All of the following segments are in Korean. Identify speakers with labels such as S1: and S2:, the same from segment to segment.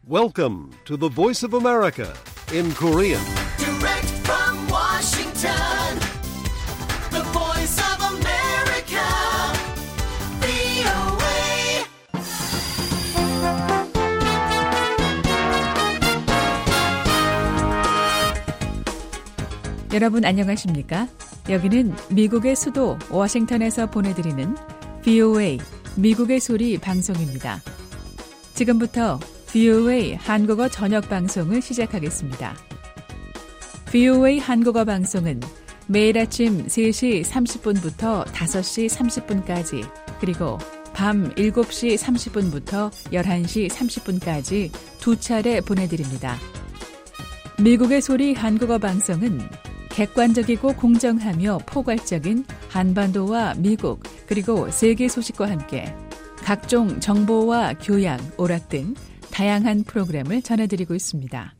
S1: Welcome to the Voice of America in Korean.
S2: Direct from Washington, the Voice of America, VOA.
S3: 여러분 안녕하십니까? 여기는 미국의 수도 워싱턴에서 보내드리는 VOA 미국의 소리 방송입니다. 지금부터 VOA 한국어 저녁 방송을 시작하겠습니다. VOA 한국어 방송은 매일 아침 3시 30분부터 5시 30분까지 그리고 밤 7시 30분부터 11시 30분까지 두 차례 보내드립니다. 미국의 소리 한국어 방송은 객관적이고 공정하며 포괄적인 한반도와 미국 그리고 세계 소식과 함께 각종 정보와 교양, 오락 등 다양한 프로그램을 전해드리고 있습니다.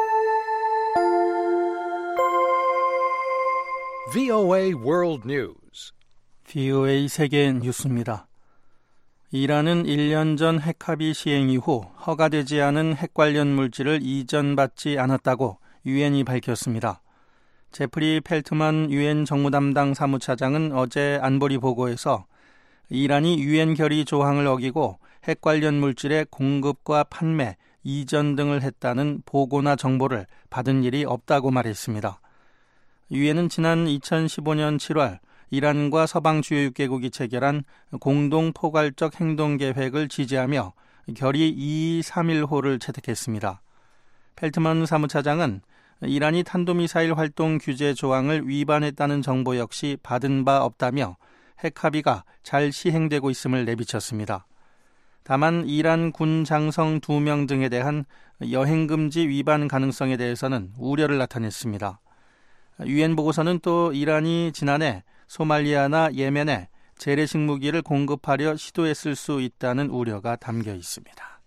S1: VOA World News.
S4: VOA 세계 뉴스입니다. 이란은 1년 전 핵합의 시행 이후 허가되지 않은 핵 관련 물질을 이전받지 않았다고 유엔이 밝혔습니다. 제프리 펠트먼 유엔 정무담당 사무차장은 어제 안보리 보고에서 이란이 유엔 결의 조항을 어기고 핵 관련 물질의 공급과 판매, 이전 등을 했다는 보고나 정보를 받은 일이 없다고 말했습니다. 유엔은 지난 2015년 7월 이란과 서방 주요 6개국이 체결한 공동 포괄적 행동 계획을 지지하며 결의 2231호를 채택했습니다. 펠트먼 사무차장은 이란이 탄도미사일 활동 규제 조항을 위반했다는 정보 역시 받은 바 없다며 핵 합의가 잘 시행되고 있음을 내비쳤습니다. 다만 이란 군 장성 2명 등에 대한 여행금지 위반 가능성에 대해서는 우려를 나타냈습니다. 유엔 보고서는 또 이란이 지난해 소말리아나 예멘에 재래식 무기를 공급하려 시도했을 수 있다는 우려가 담겨 있습니다.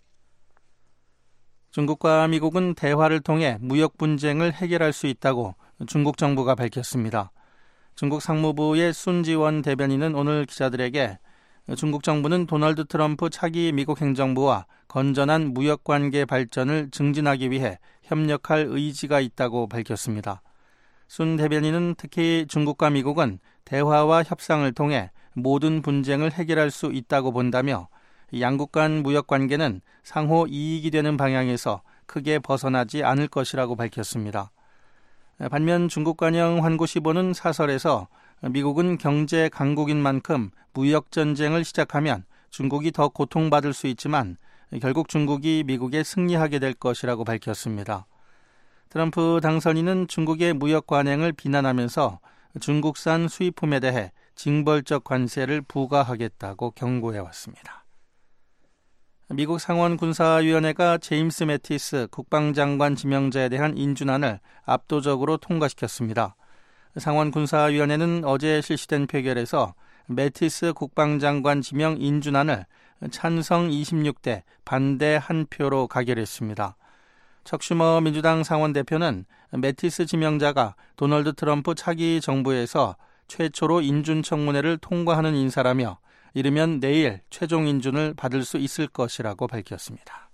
S4: 중국과 미국은 대화를 통해 무역 분쟁을 해결할 수 있다고 중국 정부가 밝혔습니다. 중국 상무부의 순지원 대변인은 오늘 기자들에게 중국 정부는 도널드 트럼프 차기 미국 행정부와 건전한 무역 관계 발전을 증진하기 위해 협력할 의지가 있다고 밝혔습니다. 순 대변인은 특히 중국과 미국은 대화와 협상을 통해 모든 분쟁을 해결할 수 있다고 본다며 양국 간 무역 관계는 상호 이익이 되는 방향에서 크게 벗어나지 않을 것이라고 밝혔습니다. 반면 중국 관영 환구시보는 사설에서 미국은 경제 강국인 만큼 무역 전쟁을 시작하면 중국이 더 고통받을 수 있지만 결국 중국이 미국에 승리하게 될 것이라고 밝혔습니다. 트럼프 당선인은 중국의 무역 관행을 비난하면서 중국산 수입품에 대해 징벌적 관세를 부과하겠다고 경고해왔습니다. 미국 상원군사위원회가 제임스 매티스 국방장관 지명자에 대한 인준안을 압도적으로 통과시켰습니다. 상원군사위원회는 어제 실시된 표결에서 매티스 국방장관 지명 인준안을 찬성 26대 반대 1표로 가결했습니다. 척 슈머 민주당 상원대표는 매티스 지명자가 도널드 트럼프 차기 정부에서 최초로 인준청문회를 통과하는 인사라며 이르면 내일 최종 인준을 받을 수 있을 것이라고 밝혔습니다.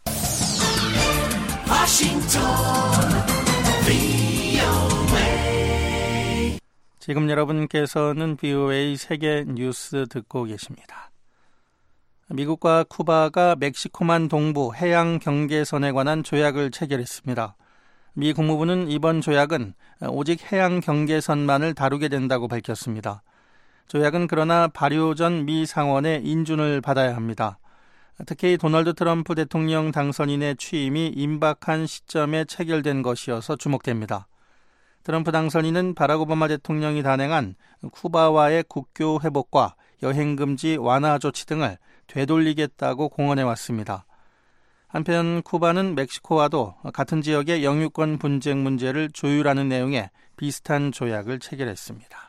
S4: 지금 여러분께서는 VOA 세계 뉴스 듣고 계십니다. 미국과 쿠바가 멕시코만 동부 해양 경계선에 관한 조약을 체결했습니다. 미 국무부는 이번 조약은 오직 해양 경계선만을 다루게 된다고 밝혔습니다. 조약은 그러나 발효 전 미 상원의 인준을 받아야 합니다. 특히 도널드 트럼프 대통령 당선인의 취임이 임박한 시점에 체결된 것이어서 주목됩니다. 트럼프 당선인은 바락 오바마 대통령이 단행한 쿠바와의 국교 회복과 여행금지 완화 조치 등을 되돌리겠다고 공언해왔습니다. 한편 쿠바는 멕시코와도 같은 지역의 영유권 분쟁 문제를 조율하는 내용의 비슷한 조약을 체결했습니다.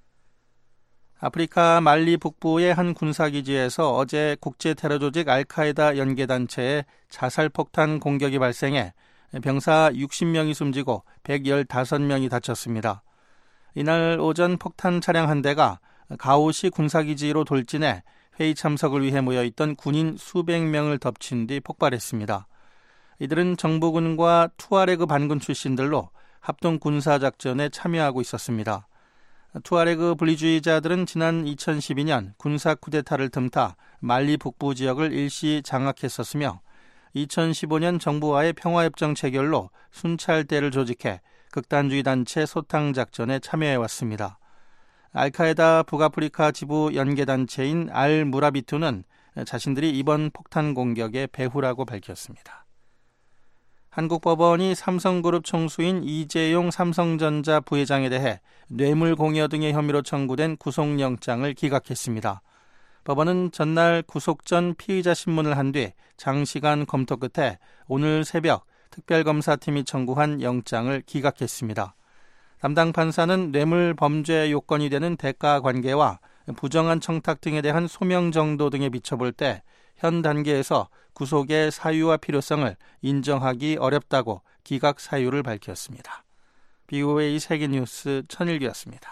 S4: 아프리카 말리 북부의 한 군사기지에서 어제 국제테러조직 알카에다 연계단체의 자살폭탄 공격이 발생해 병사 60명이 숨지고 115명이 다쳤습니다. 이날 오전 폭탄 차량 한 대가 가오시 군사기지로 돌진해 회의 참석을 위해 모여있던 군인 수백 명을 덮친 뒤 폭발했습니다. 이들은 정부군과 투아레그 반군 출신들로 합동 군사작전에 참여하고 있었습니다. 투아레그 분리주의자들은 지난 2012년 군사 쿠데타를 틈타 말리 북부 지역을 일시 장악했었으며 2015년 정부와의 평화협정 체결로 순찰대를 조직해 극단주의 단체 소탕작전에 참여해왔습니다. 알카에다 북아프리카 지부 연계단체인 알-무라비투는 자신들이 이번 폭탄 공격의 배후라고 밝혔습니다. 한국 법원이 삼성그룹 총수인 이재용 삼성전자 부회장에 대해 뇌물 공여 등의 혐의로 청구된 구속영장을 기각했습니다. 법원은 전날 구속 전 피의자 신문을 한 뒤 장시간 검토 끝에 오늘 새벽 특별검사팀이 청구한 영장을 기각했습니다. 담당 판사는 뇌물 범죄 요건이 되는 대가 관계와 부정한 청탁 등에 대한 소명 정도 등에 비춰볼 때 현 단계에서 구속의 사유와 필요성을 인정하기 어렵다고 기각 사유를 밝혔습니다. BOA 세계뉴스 천일규였습니다.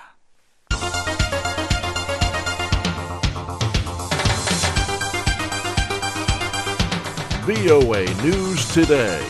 S1: VOA News Today.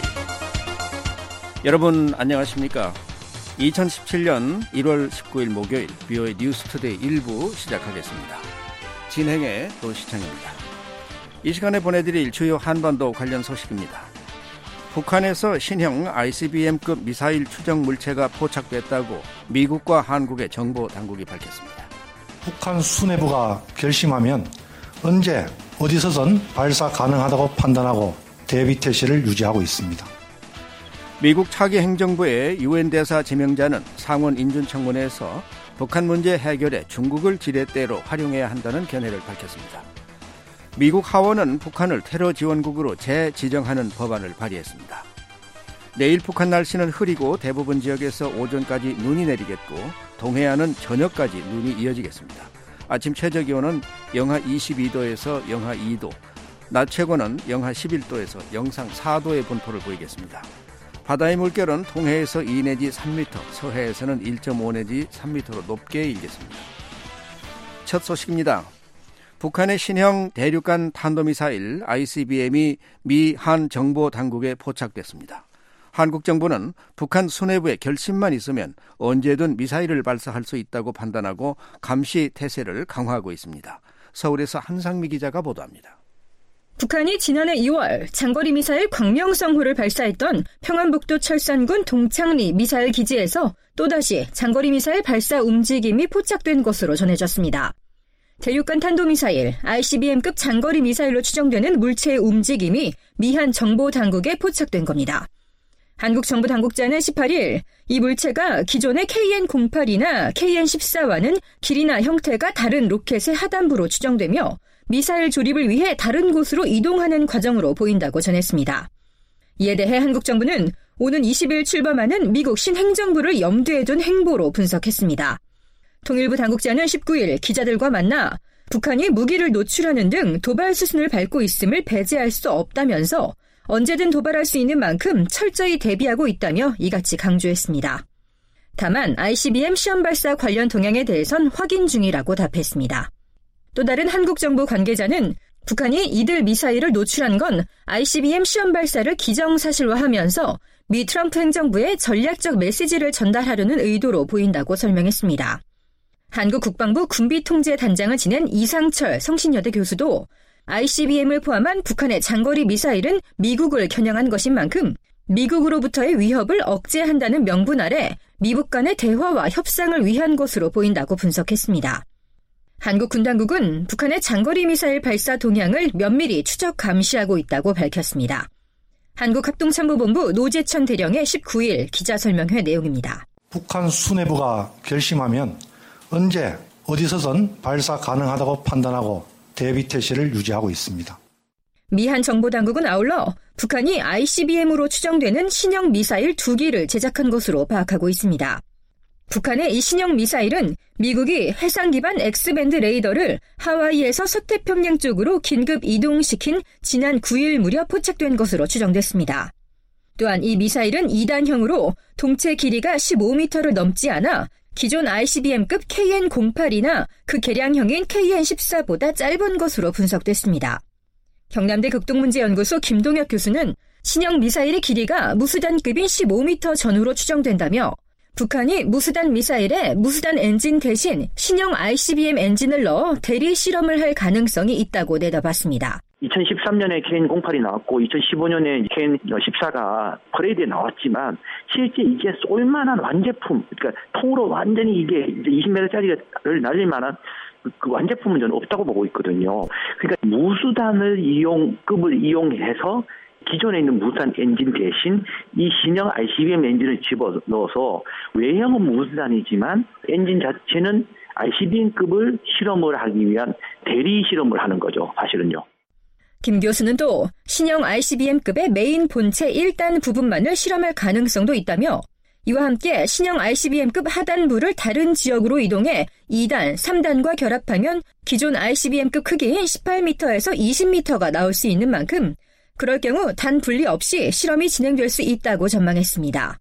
S5: 여러분 안녕하십니까? 2017년 1월 19일 목요일 VOA 뉴스 투데이 1부 시작하겠습니다. 진행의 노시창입니다. 이 시간에 보내드릴 주요 한반도 관련 소식입니다. 북한에서 신형 ICBM급 미사일 추정 물체가 포착됐다고 미국과 한국의 정보 당국이 밝혔습니다.
S6: 북한 수뇌부가 결심하면 언제 어디서든 발사 가능하다고 판단하고 대비 태세를 유지하고 있습니다.
S5: 미국 차기 행정부의 유엔 대사 지명자는 상원 인준청문회에서 북한 문제 해결에 중국을 지렛대로 활용해야 한다는 견해를 밝혔습니다. 미국 하원은 북한을 테러 지원국으로 재지정하는 법안을 발의했습니다. 내일 북한 날씨는 흐리고 대부분 지역에서 오전까지 눈이 내리겠고 동해안은 저녁까지 눈이 이어지겠습니다. 아침 최저기온은 영하 22도에서 영하 2도, 낮 최고는 영하 11도에서 영상 4도의 분포를 보이겠습니다. 바다의 물결은 동해에서 2 내지 3m, 서해에서는 1.5 내지 3m로 높게 일겠습니다. 첫 소식입니다. 북한의 신형 대륙간 탄도미사일 ICBM이 미 한 정보 당국에 포착됐습니다. 한국 정부는 북한 수뇌부의 결심만 있으면 언제든 미사일을 발사할 수 있다고 판단하고 감시 태세를 강화하고 있습니다. 서울에서 한상미 기자가 보도합니다.
S7: 북한이 지난해 2월 장거리 미사일 광명성호를 발사했던 평안북도 철산군 동창리 미사일 기지에서 또다시 장거리 미사일 발사 움직임이 포착된 것으로 전해졌습니다. 대륙간 탄도미사일 ICBM급 장거리 미사일로 추정되는 물체의 움직임이 미한 정보 당국에 포착된 겁니다. 한국 정부 당국자는 18일 이 물체가 기존의 KN-08이나 KN-14와는 길이나 형태가 다른 로켓의 하단부로 추정되며 미사일 조립을 위해 다른 곳으로 이동하는 과정으로 보인다고 전했습니다. 이에 대해 한국 정부는 오는 20일 출범하는 미국 신행정부를 염두에 둔 행보로 분석했습니다. 통일부 당국자는 19일 기자들과 만나 북한이 무기를 노출하는 등 도발 수순을 밟고 있음을 배제할 수 없다면서 언제든 도발할 수 있는 만큼 철저히 대비하고 있다며 이같이 강조했습니다. 다만 ICBM 시험 발사 관련 동향에 대해선 확인 중이라고 답했습니다. 또 다른 한국 정부 관계자는 북한이 이들 미사일을 노출한 건 ICBM 시험 발사를 기정사실화하면서 미 트럼프 행정부에 전략적 메시지를 전달하려는 의도로 보인다고 설명했습니다. 한국 국방부 군비통제단장을 지낸 이상철 성신여대 교수도 ICBM을 포함한 북한의 장거리 미사일은 미국을 겨냥한 것인 만큼 미국으로부터의 위협을 억제한다는 명분 아래 미북 간의 대화와 협상을 위한 것으로 보인다고 분석했습니다. 한국 군 당국은 북한의 장거리 미사일 발사 동향을 면밀히 추적 감시하고 있다고 밝혔습니다. 한국합동참모본부 노재천 대령의 19일 기자설명회 내용입니다.
S6: 북한 수뇌부가 결심하면 언제 어디서든 발사 가능하다고 판단하고 대비 태세를 유지하고 있습니다.
S7: 미한 정보당국은 아울러 북한이 ICBM으로 추정되는 신형 미사일 2기를 제작한 것으로 파악하고 있습니다. 북한의 이 신형 미사일은 미국이 해상 기반 X밴드 레이더를 하와이에서 서태평양 쪽으로 긴급 이동시킨 지난 9일 무렵 포착된 것으로 추정됐습니다. 또한 이 미사일은 2단형으로 동체 길이가 15m를 넘지 않아 기존 ICBM급 KN-08이나 그 개량형인 KN-14보다 짧은 것으로 분석됐습니다. 경남대 극동문제연구소 김동혁 교수는 신형 미사일의 길이가 무수단급인 15m 전후로 추정된다며 북한이 무수단 미사일에 무수단 엔진 대신 신형 ICBM 엔진을 넣어 대리 실험을 할 가능성이 있다고 내다봤습니다.
S8: 2013년에 KN-08이 나왔고 2015년에 KN-14가 퍼레이드에 나왔지만 실제 이게 쏠만한 완제품, 그러니까 통으로 완전히 이게 이제 20m짜리를 날릴 만한 그 완제품은 저는 없다고 보고 있거든요. 그러니까 무수단을 급을 이용해서 기존에 있는 무수단 엔진 대신 이 신형 ICBM 엔진을 집어넣어서 외형은 무수단이지만 엔진 자체는 ICBM급을 실험을 하기 위한 대리 실험을 하는 거죠. 사실은요.
S7: 김 교수는 또 신형 ICBM급의 메인 본체 1단 부분만을 실험할 가능성도 있다며 이와 함께 신형 ICBM급 하단부를 다른 지역으로 이동해 2단, 3단과 결합하면 기존 ICBM급 크기인 18m에서 20m가 나올 수 있는 만큼 그럴 경우 단 분리 없이 실험이 진행될 수 있다고 전망했습니다.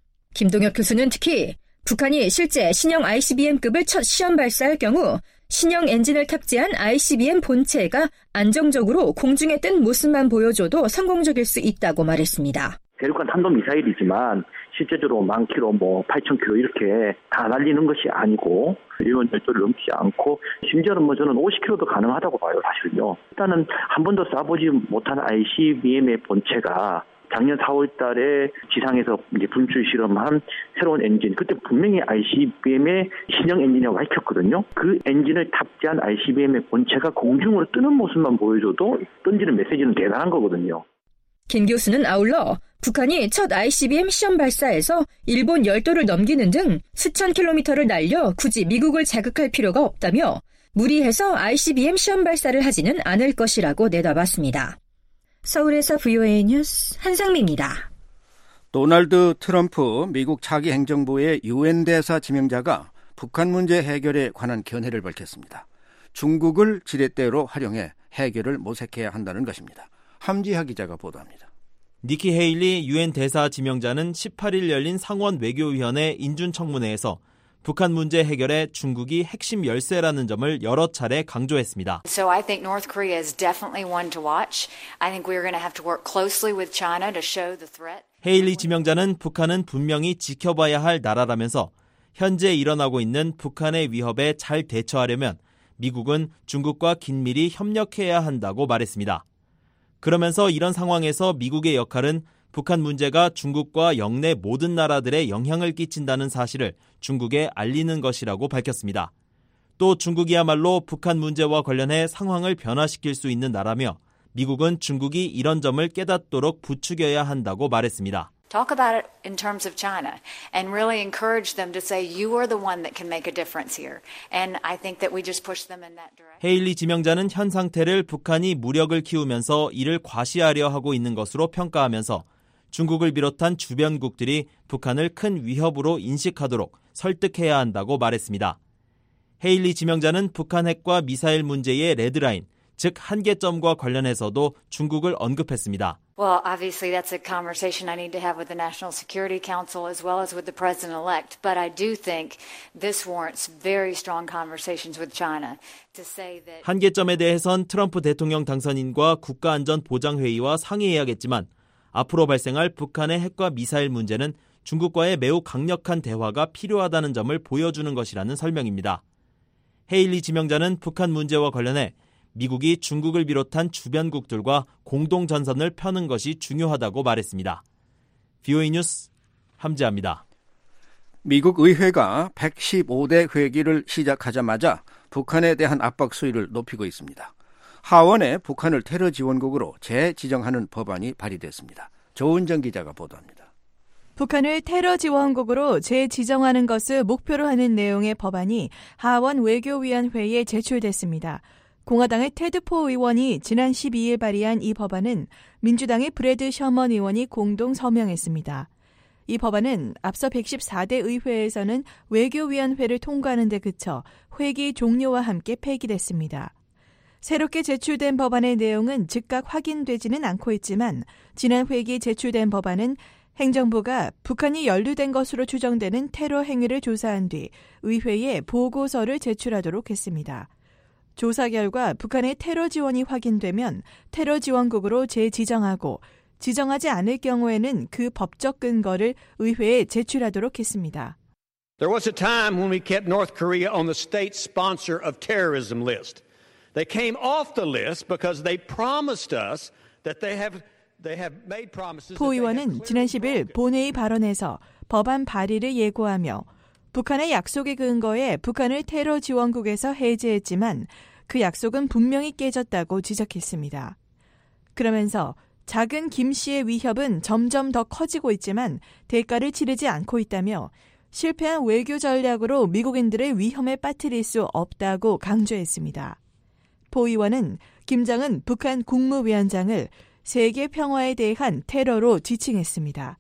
S7: 김동혁 교수는 특히 북한이 실제 신형 ICBM급을 첫 시험 발사할 경우 신형 엔진을 탑재한 ICBM 본체가 안정적으로 공중에 뜬 모습만 보여줘도 성공적일 수 있다고 말했습니다.
S8: 대륙간 탄도미사일이지만 실제적으로 10,000km, 8,000km 이렇게 다 날리는 것이 아니고 일본 열도를 넘지 않고 심지어는 저는 50km도 가능하다고 봐요. 사실은요. 일단은 한 번도 쏴보지 못한 ICBM의 본체가 작년 4월 달에 지상에서 이제 분출 실험한 새로운 엔진, 그때 분명히 ICBM의 신형 엔진이라고 밝혔거든요. 그 엔진을 탑재한 ICBM의 본체가 공중으로 뜨는 모습만 보여줘도 던지는 메시지는 대단한 거거든요.
S7: 김 교수는 아울러 북한이 첫 ICBM 시험 발사에서 일본 열도를 넘기는 등 수천 킬로미터를 날려 굳이 미국을 자극할 필요가 없다며 무리해서 ICBM 시험 발사를 하지는 않을 것이라고 내다봤습니다. 서울에서 VOA 뉴스 한상미입니다.
S5: 도널드 트럼프 미국 차기 행정부의 유엔 대사 지명자가 북한 문제 해결에 관한 견해를 밝혔습니다. 중국을 지렛대로 활용해 해결을 모색해야 한다는 것입니다. 함지하 기자가 보도합니다.
S9: 니키 헤일리 유엔 대사 지명자는 18일 열린 상원 외교위원회 인준청문회에서 북한 문제 해결에 중국이 핵심 열쇠라는 점을 여러 차례 강조했습니다.
S10: So I think North Korea is definitely one to watch. I think we're going to have to work closely with China to show the threat.
S9: 헤일리 지명자는 북한은 분명히 지켜봐야 할 나라라면서 현재 일어나고 있는 북한의 위협에 잘 대처하려면 미국은 중국과 긴밀히 협력해야 한다고 말했습니다. 그러면서 이런 상황에서 미국의 역할은 북한 문제가 중국과 영내 모든 나라들에 영향을 끼친다는 사실을 중국에 알리는 것이라고 밝혔습니다. 또 중국이야말로 북한 문제와 관련해 상황을 변화시킬 수 있는 나라며 미국은 중국이 이런 점을 깨닫도록 부추겨야 한다고 말했습니다.
S10: Talk about it in terms of China and really encourage them to say you are the one that can make a difference here. And I think that we just push them in that direction.
S9: 헤일리 지명자는 현 상태를 북한이 무력을 키우면서 이를 과시하려 하고 있는 것으로 평가하면서 중국을 비롯한 주변국들이 북한을 큰 위협으로 인식하도록 설득해야 한다고 말했습니다. 헤일리 지명자는 북한 핵과 미사일 문제의 레드라인, 즉 한계점과 관련해서도 중국을 언급했습니다.
S10: Well, obviously that's a conversation I need to have with the National Security Council as well as with the President-elect. But I do think this warrants very strong conversations with China to say that...
S9: 한계점에 대해선 트럼프 대통령 당선인과 국가안전보장회의와 상의해야겠지만 앞으로 발생할 북한의 핵과 미사일 문제는 중국과의 매우 강력한 대화가 필요하다는 점을 보여주는 것이라는 설명입니다. 헤일리 지명자는 북한 문제와 관련해 미국이 중국을 비롯한 주변국들과 공동전선을 펴는 것이 중요하다고 말했습니다. VOA 뉴스 함지아입니다.
S5: 미국 의회가 115대 회기를 시작하자마자 북한에 대한 압박 수위를 높이고 있습니다. 하원에 북한을 테러 지원국으로 재지정하는 법안이 발의됐습니다. 조은정 기자가 보도합니다.
S11: 북한을 테러 지원국으로 재지정하는 것을 목표로 하는 내용의 법안이 하원 외교위원회에 제출됐습니다. 공화당의 테드 포 의원이 지난 12일 발의한 이 법안은 민주당의 브래드 셔먼 의원이 공동 서명했습니다. 이 법안은 앞서 114대 의회에서는 외교위원회를 통과하는 데 그쳐 회기 종료와 함께 폐기됐습니다. 새롭게 제출된 법안의 내용은 즉각 확인되지는 않고 있지만 지난 회기 제출된 법안은 행정부가 북한이 연루된 것으로 추정되는 테러 행위를 조사한 뒤 의회에 보고서를 제출하도록 했습니다. 조사 결과 북한의 테러 지원이 확인되면 테러 지원국으로 재지정하고 지정하지 않을 경우에는 그 법적 근거를 의회에 제출하도록 했습니다.
S12: There was a time when we kept North Korea on the state sponsor of terrorism list. They came off the list because they promised us that they have made promises.
S11: 포 의원은 지난 10일 본회의 발언에서 법안 발의를 예고하며 북한의 약속에 근거해 북한을 테러 지원국에서 해제했지만 그 약속은 분명히 깨졌다고 지적했습니다. 그러면서 작은 김 씨의 위협은 점점 더 커지고 있지만 대가를 치르지 않고 있다며 실패한 외교 전략으로 미국인들을 위험에 빠뜨릴 수 없다고 강조했습니다. 포 의원은 김정은 북한 국무위원장을 세계 평화에 대한 테러로 지칭했습니다.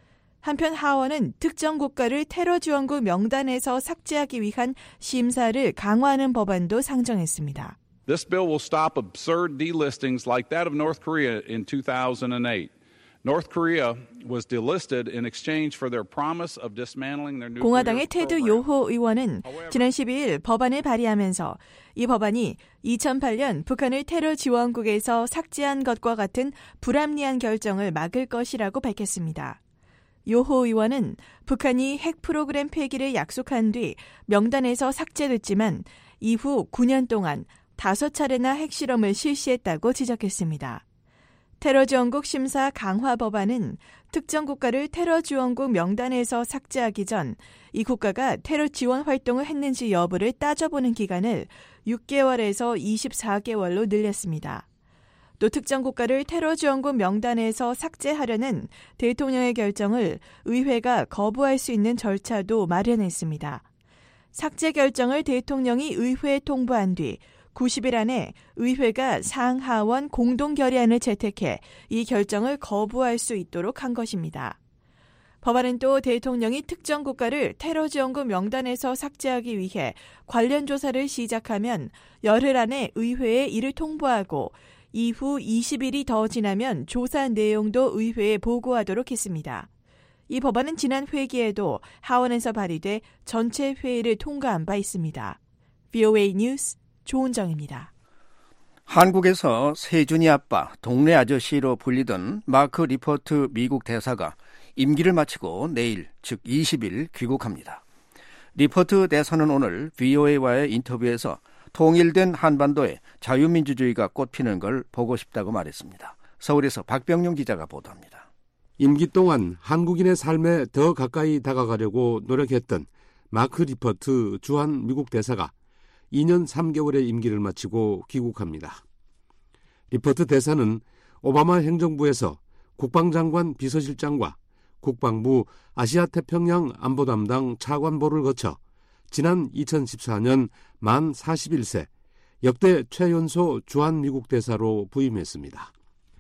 S11: 한편 하원은 특정 국가를 테러 지원국 명단에서 삭제하기 위한 심사를 강화하는 법안도 상정했습니다.
S13: This bill will stop absurd delistings like that of North Korea in 2008. North Korea was delisted in exchange for their promise of dismantling their nuclear
S11: 공화당의
S13: program.
S11: 테드 요호 의원은 지난 12일 법안을 발의하면서 이 법안이 2008년 북한을 테러 지원국에서 삭제한 것과 같은 불합리한 결정을 막을 것이라고 밝혔습니다. 요호 의원은 북한이 핵 프로그램 폐기를 약속한 뒤 명단에서 삭제됐지만 이후 9년 동안 5차례나 핵실험을 실시했다고 지적했습니다. 테러 지원국 심사 강화 법안은 특정 국가를 테러 지원국 명단에서 삭제하기 전 이 국가가 테러 지원 활동을 했는지 여부를 따져보는 기간을 6개월에서 24개월로 늘렸습니다. 또 특정 국가를 테러 지원국 명단에서 삭제하려는 대통령의 결정을 의회가 거부할 수 있는 절차도 마련했습니다. 삭제 결정을 대통령이 의회에 통보한 뒤 90일 안에 의회가 상하원 공동 결의안을 채택해 이 결정을 거부할 수 있도록 한 것입니다. 법안은 또 대통령이 특정 국가를 테러 지원국 명단에서 삭제하기 위해 관련 조사를 시작하면 열흘 안에 의회에 이를 통보하고 이후 20일이 더 지나면 조사 내용도 의회에 보고하도록 했습니다. 이 법안은 지난 회기에도 하원에서 발의돼 전체 회의를 통과한 바 있습니다. VOA 뉴스 조은정입니다.
S5: 한국에서 세준이 아빠, 동네 아저씨로 불리던 마크 리포트 미국 대사가 임기를 마치고 내일, 즉 20일 귀국합니다. 리포트 대사는 오늘 VOA와의 인터뷰에서 통일된 한반도에 자유민주주의가 꽃피는 걸 보고 싶다고 말했습니다. 서울에서 박병용 기자가 보도합니다.
S14: 임기 동안 한국인의 삶에 더 가까이 다가가려고 노력했던 마크 리포트 주한 미국 대사가 2년 3개월의 임기를 마치고 귀국합니다. 리포트 대사는 오바마 행정부에서 국방장관 비서실장과 국방부 아시아태평양 안보담당 차관보를 거쳐 지난 2014년 만 41세 역대 최연소 주한미국 대사로 부임했습니다.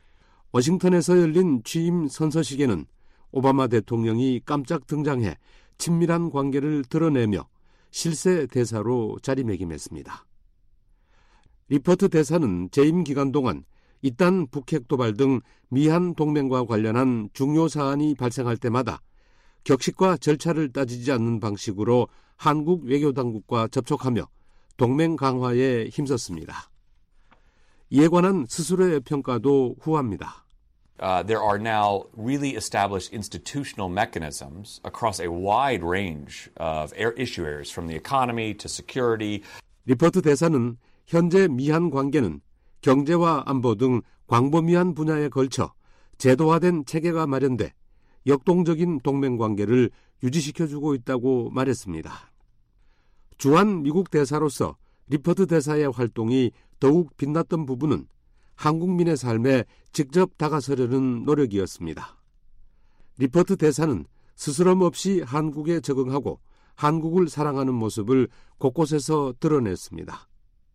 S14: 워싱턴에서 열린 취임 선서식에는 오바마 대통령이 깜짝 등장해 친밀한 관계를 드러내며 실세 대사로 자리매김했습니다. 리포트 대사는 재임 기간 동안 이딴 북핵 도발 등 미한 동맹과 관련한 중요 사안이 발생할 때마다 격식과 절차를 따지지 않는 방식으로 한국 외교당국과 접촉하며 동맹 강화에 힘썼습니다. 이에 관한 스스로의 평가도 후합니다.
S15: There are now really established institutional mechanisms across a wide range of issue areas from the economy to security.
S14: 리포트 대사는 현재 미한 관계는 경제와 안보 등 광범위한 분야에 걸쳐 제도화된 체계가 마련돼 역동적인 동맹 관계를 유지시켜주고 있다고 말했습니다. 주한 미국 대사로서 리포트 대사의 활동이 더욱 빛났던 부분은 한국민의 삶에 직접 다가서려는 노력이었습니다. 리포트 대사는 스스럼 없이 한국에 적응하고 한국을 사랑하는 모습을 곳곳에서 드러냈습니다.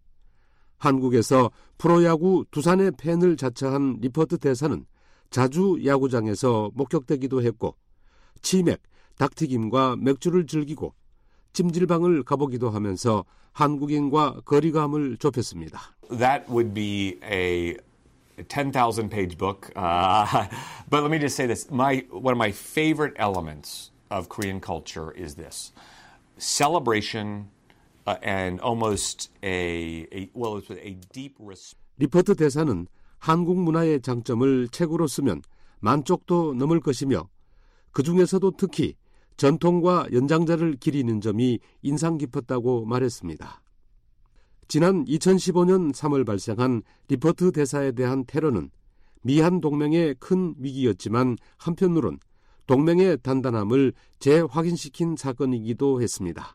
S14: 한국에서 프로야구 두산의 팬을 자처한 리포트 대사는 자주 야구장에서 목격되기도 했고 치맥, 닭튀김과 맥주를 즐기고 찜질방을 가보기도 하면서 한국인과 거리감을 좁혔습니다.
S15: That would be a 10,000 page book. But let me just say this. One of my favorite elements of Korean culture is this. Celebration and almost a deep respect.
S14: 리포트 대사는 한국 문화의 장점을 책으로 쓰면 만쪽도 넘을 것이며 그 중에서도 특히 전통과 연장자를 기리는 점이 인상 깊었다고 말했습니다. 지난 2015년 3월 발생한 리퍼트 대사에 대한 테러는 미한 동맹의 큰 위기였지만 한편으론 동맹의 단단함을 재확인시킨 사건이기도 했습니다.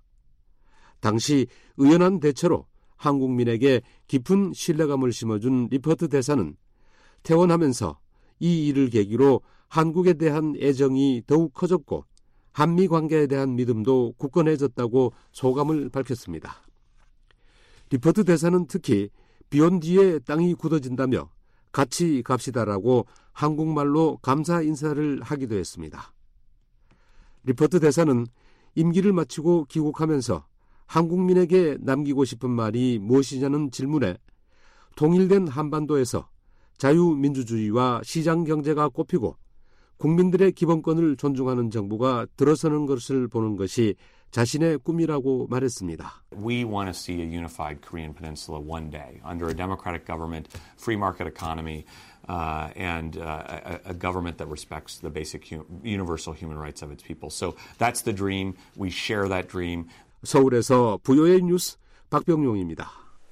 S14: 당시 의연한 대처로 한국민에게 깊은 신뢰감을 심어준 리퍼트 대사는 퇴원하면서 이 일을 계기로 한국에 대한 애정이 더욱 커졌고 한미 관계에 대한 믿음도 굳건해졌다고 소감을 밝혔습니다. 리퍼트 대사는 특히 비온 뒤에 땅이 굳어진다며 같이 갑시다라고 한국말로 감사 인사를 하기도 했습니다. 리퍼트 대사는 임기를 마치고 귀국하면서 한국민에게 남기고 싶은 말이 무엇이냐는 질문에 통일된 한반도에서 자유민주주의와 시장경제가 꼽히고 국민들의 기본권을 존중하는 정부가 들어서는 것을 보는 것이 자신의 꿈이라고 말했습니다.
S15: We want to see a unified Korean Peninsula one day under a democratic government, free market economy, and a government that respects the basic universal human rights of its people. So that's the dream. We share that dream.
S14: 서울에서 부요의 뉴스 박병용입니다.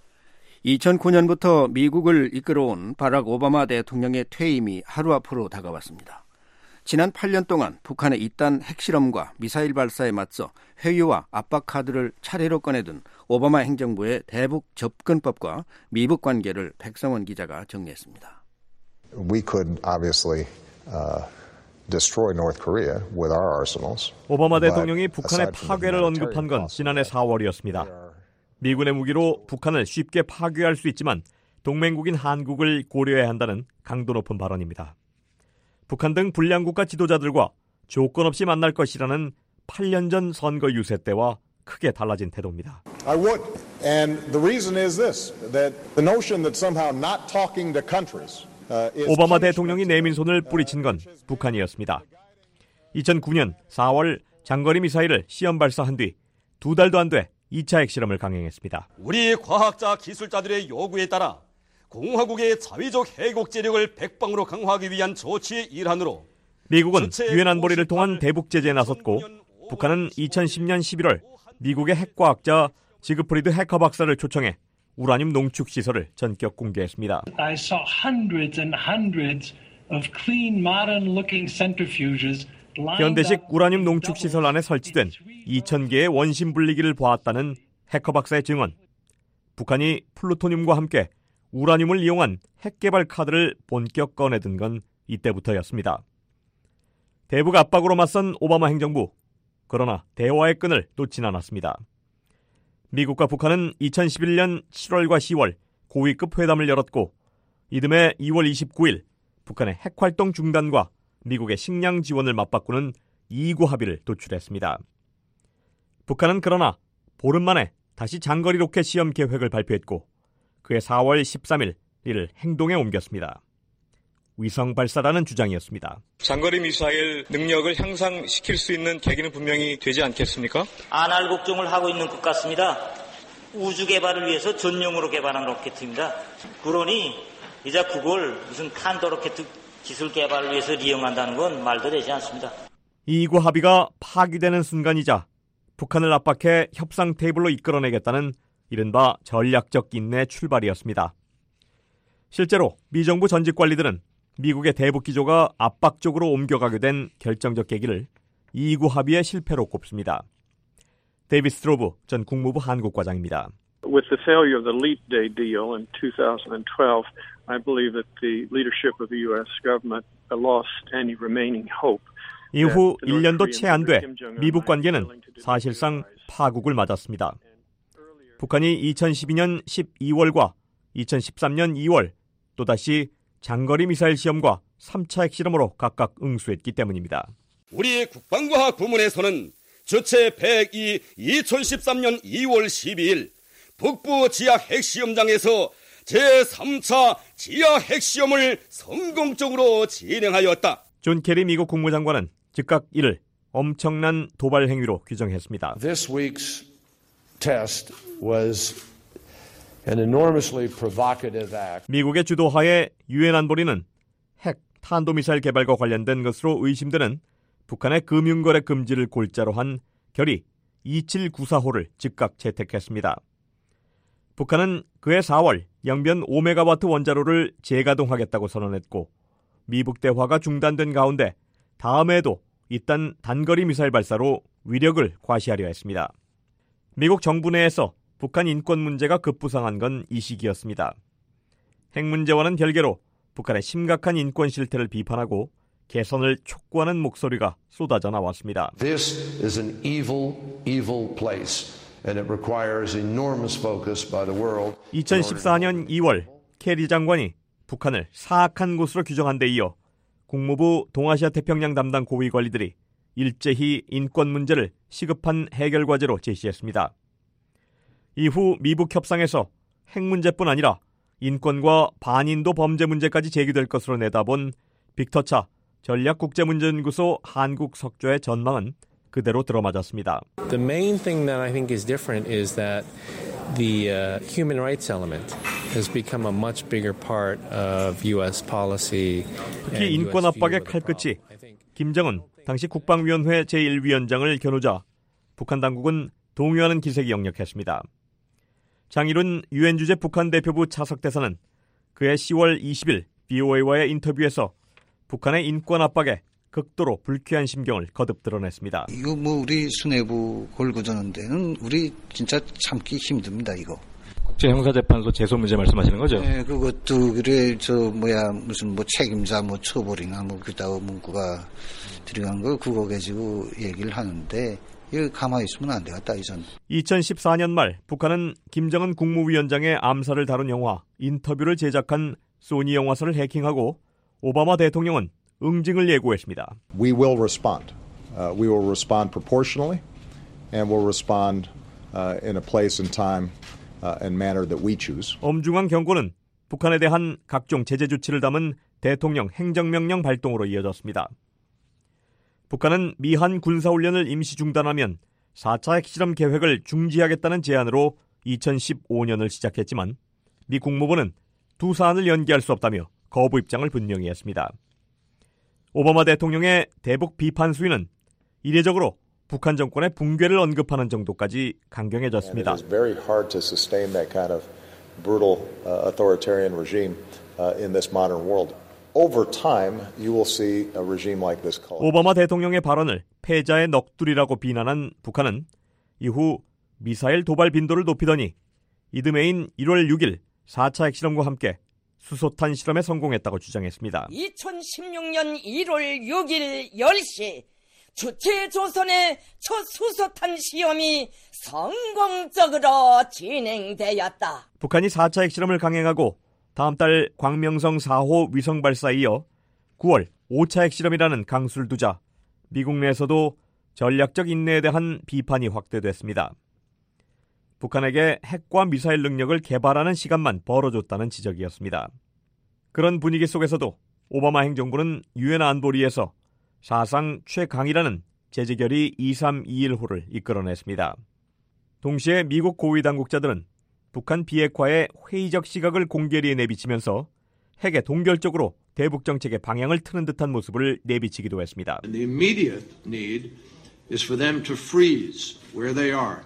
S5: 2009년부터 미국을 이끌어온 바락 오바마 대통령의 퇴임이 하루 앞으로 다가왔습니다. 지난 8년 동안 북한의 잇단 핵실험과 미사일 발사에 맞서 회유와 압박 카드를 차례로 꺼내든 오바마 행정부의 대북 접근법과 미북 관계를 백성원 기자가 정리했습니다.
S16: We could obviously destroy North Korea with our arsenals.
S17: 오바마 대통령이 북한의 파괴를 언급한 건 지난해 4월이었습니다. 미군의 무기로 북한을 쉽게 파괴할 수 있지만 동맹국인 한국을 고려해야 한다는 강도 높은 발언입니다. 북한 등 불량국가 지도자들과 조건 없이 만날 것이라는 8년 전 선거 유세 때와 크게 달라진 태도입니다.
S18: I would. And the reason is this, that the notion that somehow not talking to countries
S17: 오바마 대통령이 내민 손을 뿌리친 건 북한이었습니다. 2009년 4월 장거리 미사일을 시험 발사한 뒤 2달도 안 돼 2차 핵실험을 강행했습니다.
S19: 우리 과학자 기술자들의 요구에 따라 공화국의 자위적 해곡제력을 백방으로 강화하기 위한 조치의 일환으로
S17: 미국은 유엔 안보리를 통한 대북 제재에 나섰고 북한은 2010년 11월 미국의 핵과학자 지그프리드 해커 박사를 초청해 우라늄 농축 시설을 전격 공개했습니다.
S20: I saw hundreds and hundreds of clean, modern-looking centrifuges.
S17: 현대식 우라늄 농축 시설 안에 설치된 2,000개의 원심 분리기를 보았다는 해커 박사의 증언. 북한이 플루토늄과 함께 우라늄을 이용한 핵 개발 카드를 본격 꺼내든 건 이때부터였습니다. 대북 압박으로 맞선 오바마 행정부. 그러나 대화의 끈을 놓진 않았습니다. 미국과 북한은 2011년 7월과 10월 고위급 회담을 열었고 이듬해 2월 29일 북한의 핵활동 중단과 미국의 식량 지원을 맞바꾸는 2구 합의를 도출했습니다. 북한은 그러나 보름 만에 다시 장거리 로켓 시험 계획을 발표했고 그해 4월 13일 이를 행동에 옮겼습니다. 위성 발사라는 주장이었습니다.
S21: 장거리 미사일 능력을 향상시킬 수 있는 계기는 분명히 되지 않겠습니까?
S22: 안 할 걱정을 하고 있는 것 같습니다. 우주 개발을 위해서 전용으로 개발한 로켓입니다. 그러니 이제 그걸 무슨 탄도 로켓 기술 개발을 위해서 이용한다는 건 말도 되지 않습니다.
S17: 2구 합의가 파기되는 순간이자 북한을 압박해 협상 테이블로 이끌어내겠다는 이른바 전략적 인내 출발이었습니다. 실제로 미 정부 전직 관리들은 미국의 대북 기조가 압박적으로 옮겨가게 된 결정적 계기를 2구 합의의 실패로 꼽습니다. 데이비드 스트로브 전 국무부 한국과장입니다.
S23: With the failure of the Leap Day deal in 2012, I believe that the leadership of the U.S. government lost any remaining hope.
S17: 이후 1년도 채 안 돼 미북 관계는 사실상 파국을 맞았습니다. 북한이 2012년 12월과 2013년 2월 또다시 장거리 미사일 시험과 3차 핵실험으로 각각 응수했기 때문입니다.
S19: 우리 국방과 부문에서는 주체 102 2013년 2월 12일 북부 지하 핵시험장에서 제3차 지하 핵시험을 성공적으로 진행하였다.
S17: 존 케리 미국 국무장관은 즉각 이를 엄청난 도발 행위로 규정했습니다.
S24: This week's test was an enormously provocative act.
S17: 미국의 주도하에 유엔 안보리는 핵 탄도미사일 개발과 관련된 것으로 의심되는 북한의 금융거래 금지를 골자로 한 결의 2794호를 즉각 채택했습니다. 북한은 그해 4월 영변 5메가와트 원자로를 재가동하겠다고 선언했고 미북 대화가 중단된 가운데 다음해에도 이딴 단거리 미사일 발사로 위력을 과시하려 했습니다. 미국 정부 내에서 북한 인권 문제가 급부상한 건 이 시기였습니다. 핵 문제와는 별개로 북한의 심각한 인권 실태를 비판하고 개선을 촉구하는 목소리가 쏟아져 나왔습니다.
S24: This is an evil, evil place, and it requires enormous focus by the world.
S17: 2014년 2월 케리 장관이 북한을 사악한 곳으로 규정한 데 이어 국무부 동아시아 태평양 담당 고위 관리들이 일제히 인권 문제를 시급한 해결 과제로 제시했습니다. 이후 미북 협상에서 핵 문제뿐 아니라 인권과 반인도 범죄 문제까지 제기될 것으로 내다본 빅터차 전략국제문제연구소 한국 석조의 전망은 그대로 들어맞았습니다.
S1: The main thing that I think is different is that the human rights element has become a much bigger part of U.S. policy.
S17: 특히 인권 압박의 칼끝이 김정은 당시 국방위원회 제1위원장을 겨누자 북한 당국은 동요하는 기색이 역력했습니다. 장일훈 유엔 주재 북한 대표부 차석 대사는 그해 10월 20일 BOA와의 인터뷰에서 북한의 인권 압박에 극도로 불쾌한 심경을 거듭 드러냈습니다.
S2: 이거 우리 수뇌부 골고저는 데는 우리 진짜 참기 힘듭니다. 이거.
S3: 국제형사재판소 제소 문제 말씀하시는 거죠?
S2: 네, 그것도 그래 무슨 책임자 처벌이나 그다음 문구가 들어간 거 그거 가지고 얘기를 하는데 이거 가만히 있으면 안 되겠다 이전.
S17: 2014년 말 북한은 김정은 국무위원장의 암살을 다룬 영화 인터뷰를 제작한 소니 영화사를 해킹하고 오바마 대통령은 응징을 예고했습니다.
S16: We will respond. We will respond proportionally, and we'll respond in a place and time and manner that we choose.
S17: 엄중한 경고는 북한에 대한 각종 제재 조치를 담은 대통령 행정명령 발동으로 이어졌습니다. 북한은 미한 군사훈련을 임시 중단하면 4차 핵실험 계획을 중지하겠다는 제안으로 2015년을 시작했지만 미 국무부는 두 사안을 연기할 수 없다며 거부 입장을 분명히 했습니다. 오바마 대통령의 대북 비판 수위는 이례적으로 북한 정권의 붕괴를 언급하는 정도까지 강경해졌습니다.
S16: It is very hard to sustain that kind of brutal authoritarian regime in this modern world. Over time, you will see a regime like this collapse.
S17: 오바마 대통령의 발언을 패자의 넋두리라고 비난한 북한은 이후 미사일 도발 빈도를 높이더니 이듬해인 1월 6일 4차 핵실험과 함께 수소탄 실험에 성공했다고 주장했습니다.
S4: 2016년 1월 6일 10시 주체조선의 첫 수소탄 시험이 성공적으로 진행되었다.
S17: 북한이 4차 핵실험을 강행하고 다음 달 광명성 4호 위성 발사에 이어 9월 5차 핵실험이라는 강수를 두자 미국 내에서도 전략적 인내에 대한 비판이 확대됐습니다. 북한에게 핵과 미사일 능력을 개발하는 시간만 벌어줬다는 지적이었습니다. 그런 분위기 속에서도 오바마 행정부는 유엔 안보리에서 사상 최강이라는 제재결의 2321호를 이끌어냈습니다. 동시에 미국 고위 당국자들은 북한 비핵화의 회의적 시각을 공개리에 내비치면서 핵에 동결적으로 대북 정책의 방향을 트는 듯한 모습을 내비치기도 했습니다.
S24: The immediate need is for them to freeze where they are.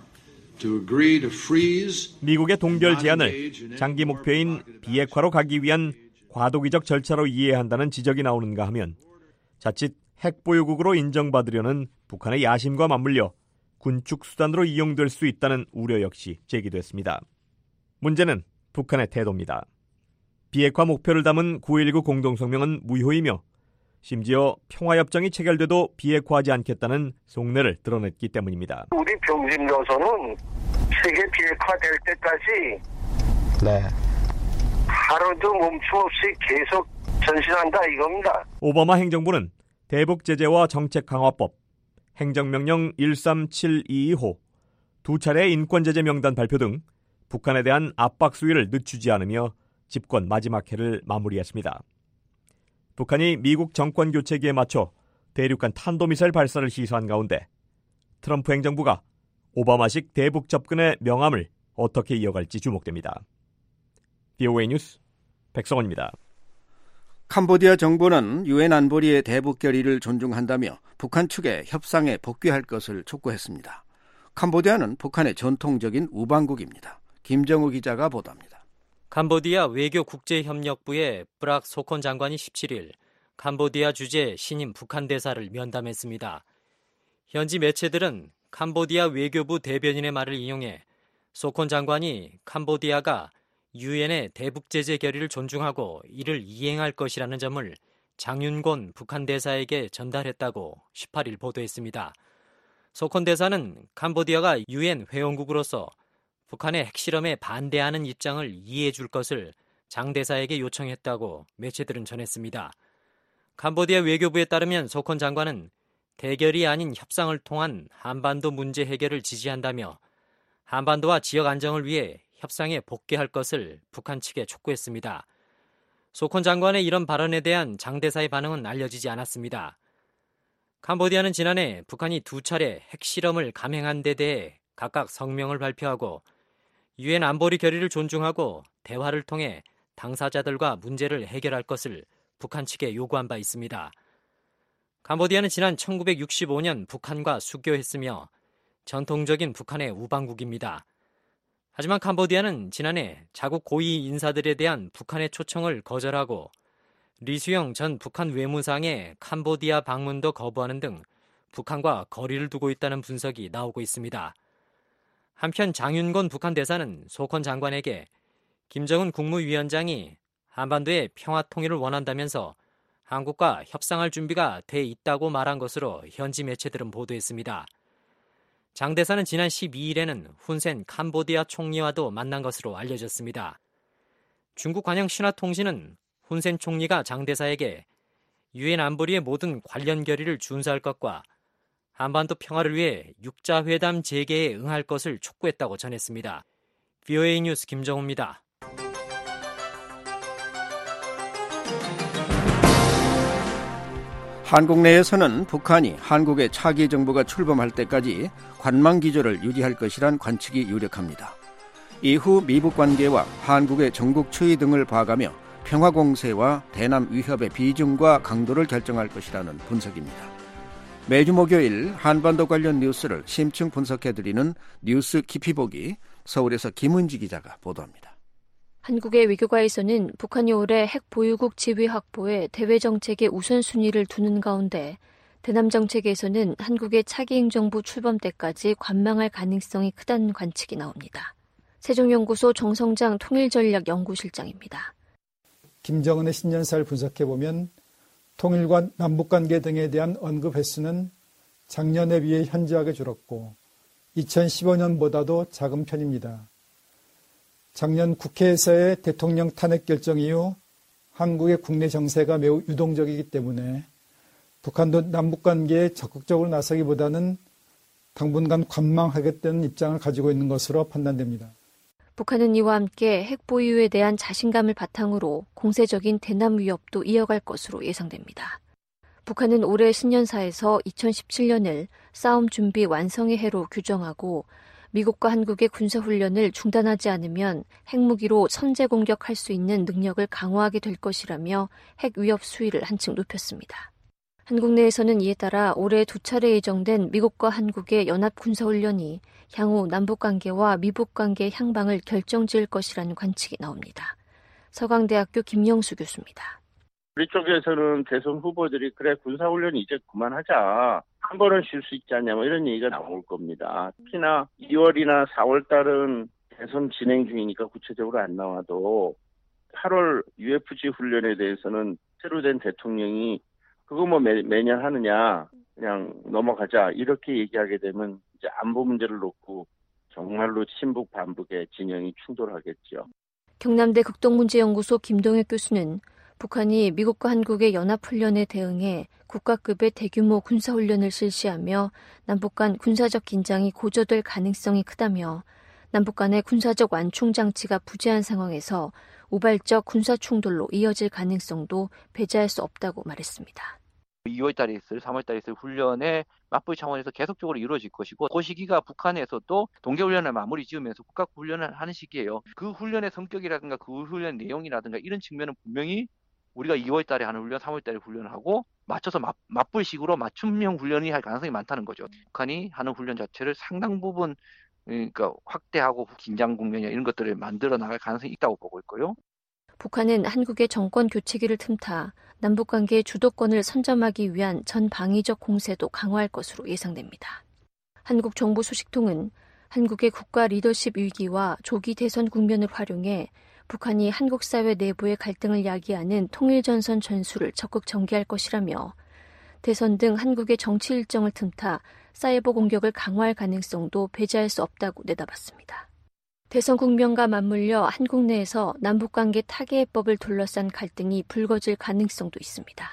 S17: 미국의 동결 제안을 장기 목표인 비핵화로 가기 위한 과도기적 절차로 이해해야 한다는 지적이 나오는가 하면 자칫 핵보유국으로 인정받으려는 북한의 야심과 맞물려 군축 수단으로 이용될 수 있다는 우려 역시 제기됐습니다. 문제는 북한의 태도입니다. 비핵화 목표를 담은 9.19 공동성명은 무효이며 심지어 평화협정이 체결돼도 비핵화하지 않겠다는 속내를 드러냈기 때문입니다.
S25: 우리 병진 노선은 세계 비핵화될 때까지 하루도 멈춤없이 계속 전진한다 이겁니다.
S17: 오바마 행정부는 대북 제재와 정책 강화법, 행정명령 13722호, 두 차례의 인권제재 명단 발표 등 북한에 대한 압박 수위를 늦추지 않으며 집권 마지막 해를 마무리했습니다. 북한이 미국 정권 교체기에 맞춰 대륙간 탄도미사일 발사를 시사한 가운데 트럼프 행정부가 오바마식 대북 접근의 명암을 어떻게 이어갈지 주목됩니다. BOA 뉴스 백성원입니다.
S5: 캄보디아 정부는 유엔 안보리의 대북 결의를 존중한다며 북한 측에 협상에 복귀할 것을 촉구했습니다. 캄보디아는 북한의 전통적인 우방국입니다. 김정우 기자가 보도합니다.
S6: 캄보디아 외교국제협력부의 브락 소콘 장관이 17일 캄보디아 주재 신임 북한 대사를 면담했습니다. 현지 매체들은 캄보디아 외교부 대변인의 말을 인용해 소콘 장관이 캄보디아가 유엔의 대북 제재 결의를 존중하고 이를 이행할 것이라는 점을 장윤곤 북한 대사에게 전달했다고 18일 보도했습니다. 소콘 대사는 캄보디아가 유엔 회원국으로서 북한의 핵실험에 반대하는 입장을 이해해 줄 것을 장 대사에게 요청했다고 매체들은 전했습니다. 캄보디아 외교부에 따르면 소콘 장관은 대결이 아닌 협상을 통한 한반도 문제 해결을 지지한다며 한반도와 지역 안정을 위해 협상에 복귀할 것을 북한 측에 촉구했습니다. 소콘 장관의 이런 발언에 대한 장 대사의 반응은 알려지지 않았습니다. 캄보디아는 지난해 북한이 2차례 핵실험을 감행한 데 대해 각각 성명을 발표하고 유엔 안보리 결의를 존중하고 대화를 통해 당사자들과 문제를 해결할 것을 북한 측에 요구한 바 있습니다. 캄보디아는 지난 1965년 북한과 수교했으며 전통적인 북한의 우방국입니다. 하지만 캄보디아는 지난해 자국 고위 인사들에 대한 북한의 초청을 거절하고 리수영 전 북한 외무상의 캄보디아 방문도 거부하는 등 북한과 거리를 두고 있다는 분석이 나오고 있습니다. 한편 장윤곤 북한 대사는 소콘 장관에게 김정은 국무위원장이 한반도의 평화 통일을 원한다면서 한국과 협상할 준비가 돼 있다고 말한 것으로 현지 매체들은 보도했습니다. 장 대사는 지난 12일에는 훈센 캄보디아 총리와도 만난 것으로 알려졌습니다. 중국 관영 신화통신은 훈센 총리가 장 대사에게 유엔 안보리의 모든 관련 결의를 준수할 것과 한반도 평화를 위해 육자회담 재개에 응할 것을 촉구했다고 전했습니다. VOA 뉴스 김정우입니다.
S5: 한국 내에서는 북한이 한국의 차기 정부가 출범할 때까지 관망 기조를 유지할 것이란 관측이 유력합니다. 이후 미북 관계와 한국의 전국 추이 등을 봐가며 평화 공세와 대남 위협의 비중과 강도를 결정할 것이라는 분석입니다. 매주 목요일 한반도 관련 뉴스를 심층 분석해드리는 뉴스 깊이보기 서울에서 김은지 기자가 보도합니다.
S7: 한국의 외교가에서는 북한이 올해 핵 보유국 지위 확보에 대외 정책의 우선순위를 두는 가운데 대남 정책에서는 한국의 차기 행정부 출범 때까지 관망할 가능성이 크다는 관측이 나옵니다. 세종연구소 정성장 통일전략연구실장입니다.
S8: 김정은의 신년사를 분석해보면 통일과 남북관계 등에 대한 언급 횟수는 작년에 비해 현저하게 줄었고 2015년보다도 작은 편입니다. 작년 국회에서의 대통령 탄핵 결정 이후 한국의 국내 정세가 매우 유동적이기 때문에 북한도 남북관계에 적극적으로 나서기보다는 당분간 관망하겠다는 입장을 가지고 있는 것으로 판단됩니다.
S7: 북한은 이와 함께 핵 보유에 대한 자신감을 바탕으로 공세적인 대남 위협도 이어갈 것으로 예상됩니다. 북한은 올해 신년사에서 2017년을 싸움 준비 완성의 해로 규정하고 미국과 한국의 군사훈련을 중단하지 않으면 핵무기로 선제 공격할 수 있는 능력을 강화하게 될 것이라며 핵 위협 수위를 한층 높였습니다. 한국 내에서는 이에 따라 올해 2차례 예정된 미국과 한국의 연합 군사훈련이 향후 남북관계와 미북관계의 향방을 결정지을 것이라는 관측이 나옵니다. 서강대학교 김영수 교수입니다.
S9: 우리 쪽에서는 대선 후보들이 그래 군사훈련 이제 그만하자. 한 번은 쉴 수 있지 않냐 뭐 이런 얘기가 나올 겁니다. 특히나 2월이나 4월 달은 대선 진행 중이니까 구체적으로 안 나와도 8월 UFG 훈련에 대해서는 새로 된 대통령이 그거 뭐 매년 하느냐 그냥 넘어가자 이렇게 얘기하게 되면 이제 안보 문제를 놓고 정말로 친북 반북의 진영이 충돌하겠죠.
S7: 경남대 극동문제연구소 김동혁 교수는 북한이 미국과 한국의 연합훈련에 대응해 국가급의 대규모 군사훈련을 실시하며 남북 간 군사적 긴장이 고조될 가능성이 크다며 남북 간의 군사적 완충 장치가 부재한 상황에서 우발적 군사 충돌로 이어질 가능성도 배제할 수 없다고 말했습니다.
S10: 2월 달에 있을 3월 달에 있을 훈련에 맞불 차원에서 계속적으로 이루어질 것이고 그 시기가 북한에서도 동계훈련을 마무리 지으면서 국가훈련을 하는 시기예요. 그 훈련의 성격이라든가 그 훈련 내용이라든가 이런 측면은 분명히 우리가 2월 달에 하는 훈련, 3월 달에 훈련을 하고 맞춰서 맞불 식으로 맞춤형 훈련이 할 가능성이 많다는 거죠. 북한이 하는 훈련 자체를 상당 부분 그러니까 확대하고 긴장 국면이나 이런 것들을 만들어 나갈 가능성이 있다고 보고 있고요.
S7: 북한은 한국의 정권 교체기를 틈타 남북관계의 주도권을 선점하기 위한 전 방위적 공세도 강화할 것으로 예상됩니다. 한국 정부 소식통은 한국의 국가 리더십 위기와 조기 대선 국면을 활용해 북한이 한국 사회 내부의 갈등을 야기하는 통일전선 전술을 적극 전개할 것이라며 대선 등 한국의 정치 일정을 틈타 사이버 공격을 강화할 가능성도 배제할 수 없다고 내다봤습니다. 대선 국면과 맞물려 한국 내에서 남북관계 타개해법을 둘러싼 갈등이 불거질 가능성도 있습니다.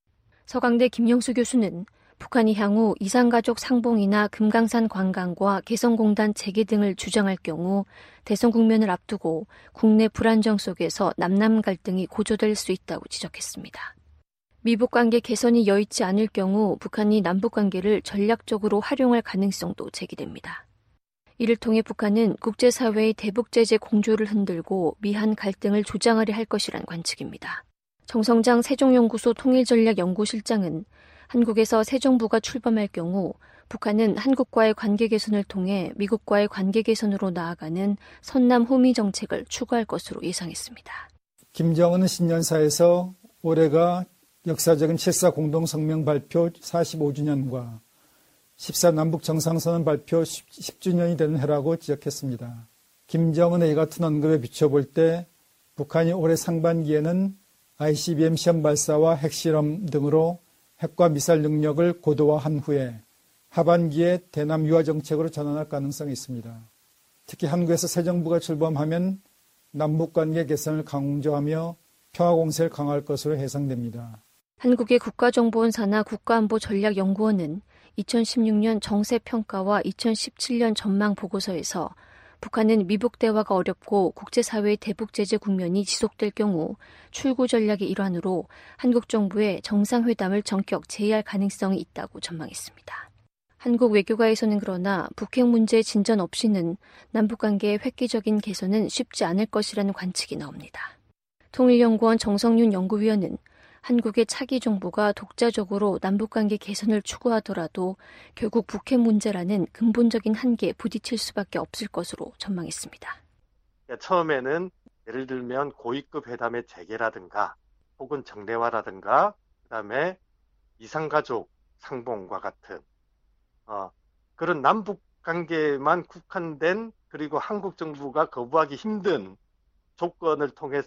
S7: 서강대 김영수 교수는 북한이 향후 이산가족 상봉이나 금강산 관광과 개성공단 재개 등을 주장할 경우 대선 국면을 앞두고 국내 불안정 속에서 남남 갈등이 고조될 수 있다고 지적했습니다. 미북 관계 개선이 여의치 않을 경우 북한이 남북 관계를 전략적으로 활용할 가능성도 제기됩니다. 이를 통해 북한은 국제사회의 대북 제재 공조를 흔들고 미한 갈등을 조장하려 할 것이란 관측입니다. 정성장 세종연구소 통일전략연구실장은 한국에서 새 정부가 출범할 경우 북한은 한국과의 관계 개선을 통해 미국과의 관계 개선으로 나아가는 선남 호미 정책을 추구할 것으로 예상했습니다.
S8: 김정은 신년사에서 올해가 역사적인 7.4 공동성명 발표 45주년과 14 남북 정상선언 발표 10주년이 되는 해라고 지적했습니다. 김정은의 이 같은 언급에 비춰볼 때 북한이 올해 상반기에는 ICBM 시험 발사와 핵실험 등으로 핵과 미사일 능력을 고도화한 후에 하반기에 대남 유화 정책으로 전환할 가능성이 있습니다. 특히 한국에서 새 정부가 출범하면 남북관계 개선을 강조하며 평화공세를 강화할 것으로 예상됩니다.
S7: 한국의 국가정보원사나 국가안보전략연구원은 2016년 정세평가와 2017년 전망보고서에서 북한은 미북 대화가 어렵고 국제사회의 대북 제재 국면이 지속될 경우 출구 전략의 일환으로 한국 정부의 정상회담을 전격 제의할 가능성이 있다고 전망했습니다. 한국 외교가에서는 그러나 북핵 문제의 진전 없이는 남북관계의 획기적인 개선은 쉽지 않을 것이라는 관측이 나옵니다. 통일연구원 정성윤 연구위원은 한국의 차기 정부가 독자적으로 남북관계 개선을 추구하더라도 결국 북핵 문제라는 근본적인 한계에 부딪힐 수밖에 없을 것으로 전망했습니다.
S11: 처음에는 예를 들면 고위급 회담의 재개라든가 혹은 정례화라든가 그다음에 이산가족 상봉과 같은 그런 남북관계만 국한된 그리고 한국 정부가 거부하기 힘든 조건을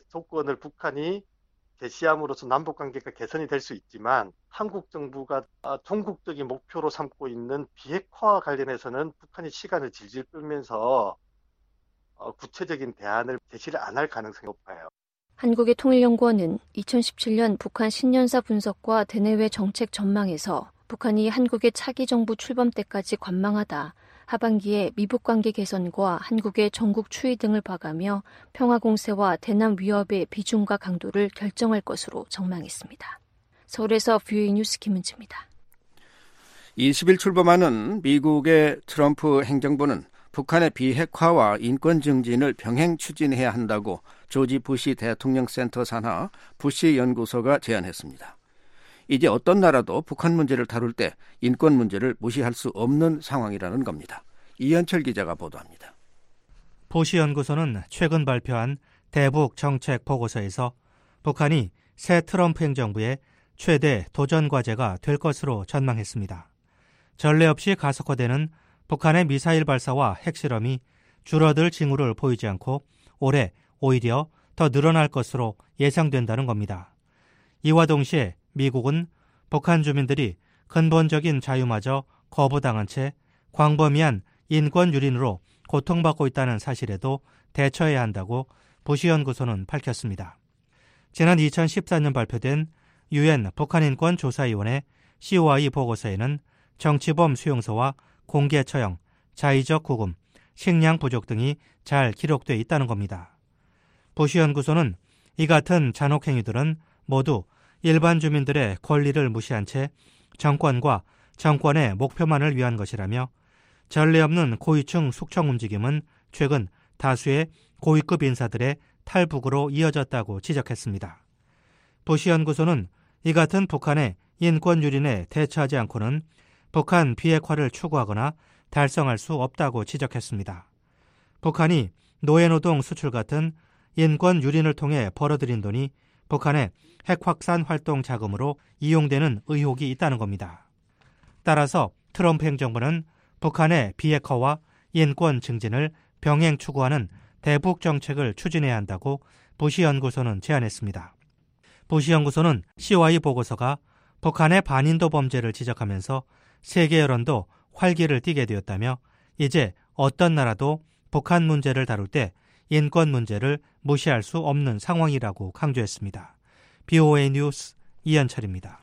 S11: 북한이 제시함으로써 남북관계가 개선이 될 수 있지만 한국 정부가 종국적인 목표로 삼고 있는 비핵화와 관련해서는 북한이 시간을 질질 끌면서 구체적인 대안을 제시를 안 할 가능성이 높아요.
S7: 한국의 통일연구원은 2017년 북한 신년사 분석과 대내외 정책 전망에서 북한이 한국의 차기 정부 출범 때까지 관망하다 하반기에 미북관계 개선과 한국의 전국 추이 등을 봐가며 평화공세와 대남 위협의 비중과 강도를 결정할 것으로 전망했습니다. 서울에서 VOA 뉴스 김은지입니다.
S5: 20일 출범하는 미국의 트럼프 행정부는 북한의 비핵화와 인권 증진을 병행 추진해야 한다고 조지 부시 대통령 센터 산하 부시 연구소가 제안했습니다. 이제 어떤 나라도 북한 문제를 다룰 때 인권 문제를 무시할 수 없는 상황이라는 겁니다. 이현철 기자가 보도합니다.
S12: 부시 연구소는 최근 발표한 대북 정책 보고서에서 북한이 새 트럼프 행정부의 최대 도전 과제가 될 것으로 전망했습니다. 전례 없이 가속화되는 북한의 미사일 발사와 핵실험이 줄어들 징후를 보이지 않고 올해 오히려 더 늘어날 것으로 예상된다는 겁니다. 이와 동시에 미국은 북한 주민들이 근본적인 자유마저 거부당한 채 광범위한 인권 유린으로 고통받고 있다는 사실에도 대처해야 한다고 부시 연구소는 밝혔습니다. 지난 2014년 발표된 UN 북한인권조사위원회 COI 보고서에는 정치범 수용소와 공개 처형, 자의적 구금, 식량 부족 등이 잘 기록돼 있다는 겁니다. 부시 연구소는 이 같은 잔혹 행위들은 모두 일반 주민들의 권리를 무시한 채 정권과 정권의 목표만을 위한 것이라며 전례 없는 고위층 숙청 움직임은 최근 다수의 고위급 인사들의 탈북으로 이어졌다고 지적했습니다. 부시 연구소는 이 같은 북한의 인권 유린에 대처하지 않고는 북한 비핵화를 추구하거나 달성할 수 없다고 지적했습니다. 북한이 노예노동 수출 같은 인권 유린을 통해 벌어들인 돈이 북한의 핵 확산 활동 자금으로 이용되는 의혹이 있다는 겁니다. 따라서 트럼프 행정부는 북한의 비핵화와 인권 증진을 병행 추구하는 대북 정책을 추진해야 한다고 부시 연구소는 제안했습니다. 부시 연구소는 COI 보고서가 북한의 반인도 범죄를 지적하면서 세계 여론도 활기를 띠게 되었다며 이제 어떤 나라도 북한 문제를 다룰 때 인권 문제를 무시할 수 없는 상황이라고 강조했습니다. BOA 뉴스 이현철입니다.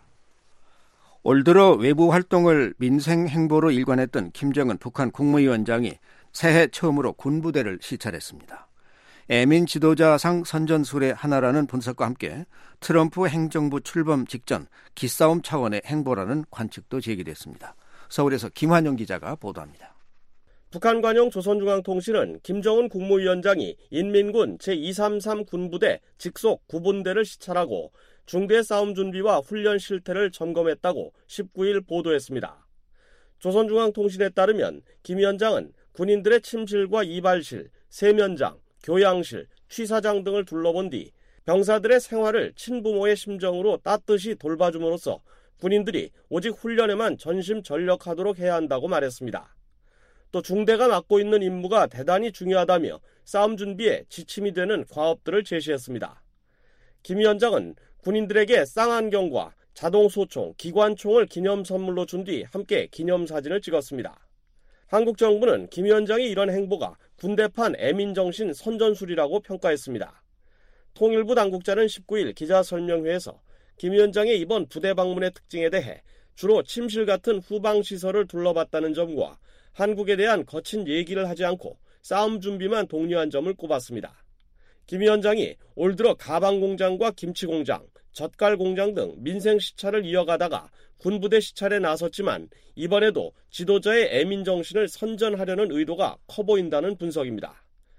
S5: 올 들어 외부 활동을 민생 행보로 일관했던 김정은 북한 국무위원장이 새해 처음으로 군부대를 시찰했습니다. 애민 지도자상 선전술의 하나라는 분석과 함께 트럼프 행정부 출범 직전 기싸움 차원의 행보라는 관측도 제기됐습니다. 서울에서 김환영 기자가 보도합니다.
S13: 북한 관용 조선중앙통신은 김정은 국무위원장이 인민군 제233 군부대 직속 9분대를 시찰하고 중대 싸움 준비와 훈련 실태를 점검했다고 19일 보도했습니다. 조선중앙통신에 따르면 김 위원장은 군인들의 침실과 이발실, 세면장, 교양실, 취사장 등을 둘러본 뒤 병사들의 생활을 친부모의 심정으로 따뜻이 돌봐줌으로써 군인들이 오직 훈련에만 전심전력하도록 해야 한다고 말했습니다. 또 중대가 맡고 있는 임무가 대단히 중요하다며 싸움 준비에 지침이 되는 과업들을 제시했습니다. 김 위원장은 군인들에게 쌍안경과 자동소총, 기관총을 기념 선물로 준 뒤 함께 기념사진을 찍었습니다. 한국 정부는 김 위원장의 이런 행보가 군대판 애민정신 선전술이라고 평가했습니다. 통일부 당국자는 19일 기자설명회에서 김 위원장의 이번 부대 방문의 특징에 대해 주로 침실 같은 후방시설을 둘러봤다는 점과 한국에 대한 거친 얘기를 하지 않고 싸움 준비만 독려한 점을 꼽았습니다. 김 위원장이 올 들어 가방공장과 김치공장, 젓갈공장 등 민생 시찰을 이어가다가 군부대 시찰에 나섰지만 이번에도 지도자의 애민정신을 선전하려는 의도가 커 보인다는 분석입니다.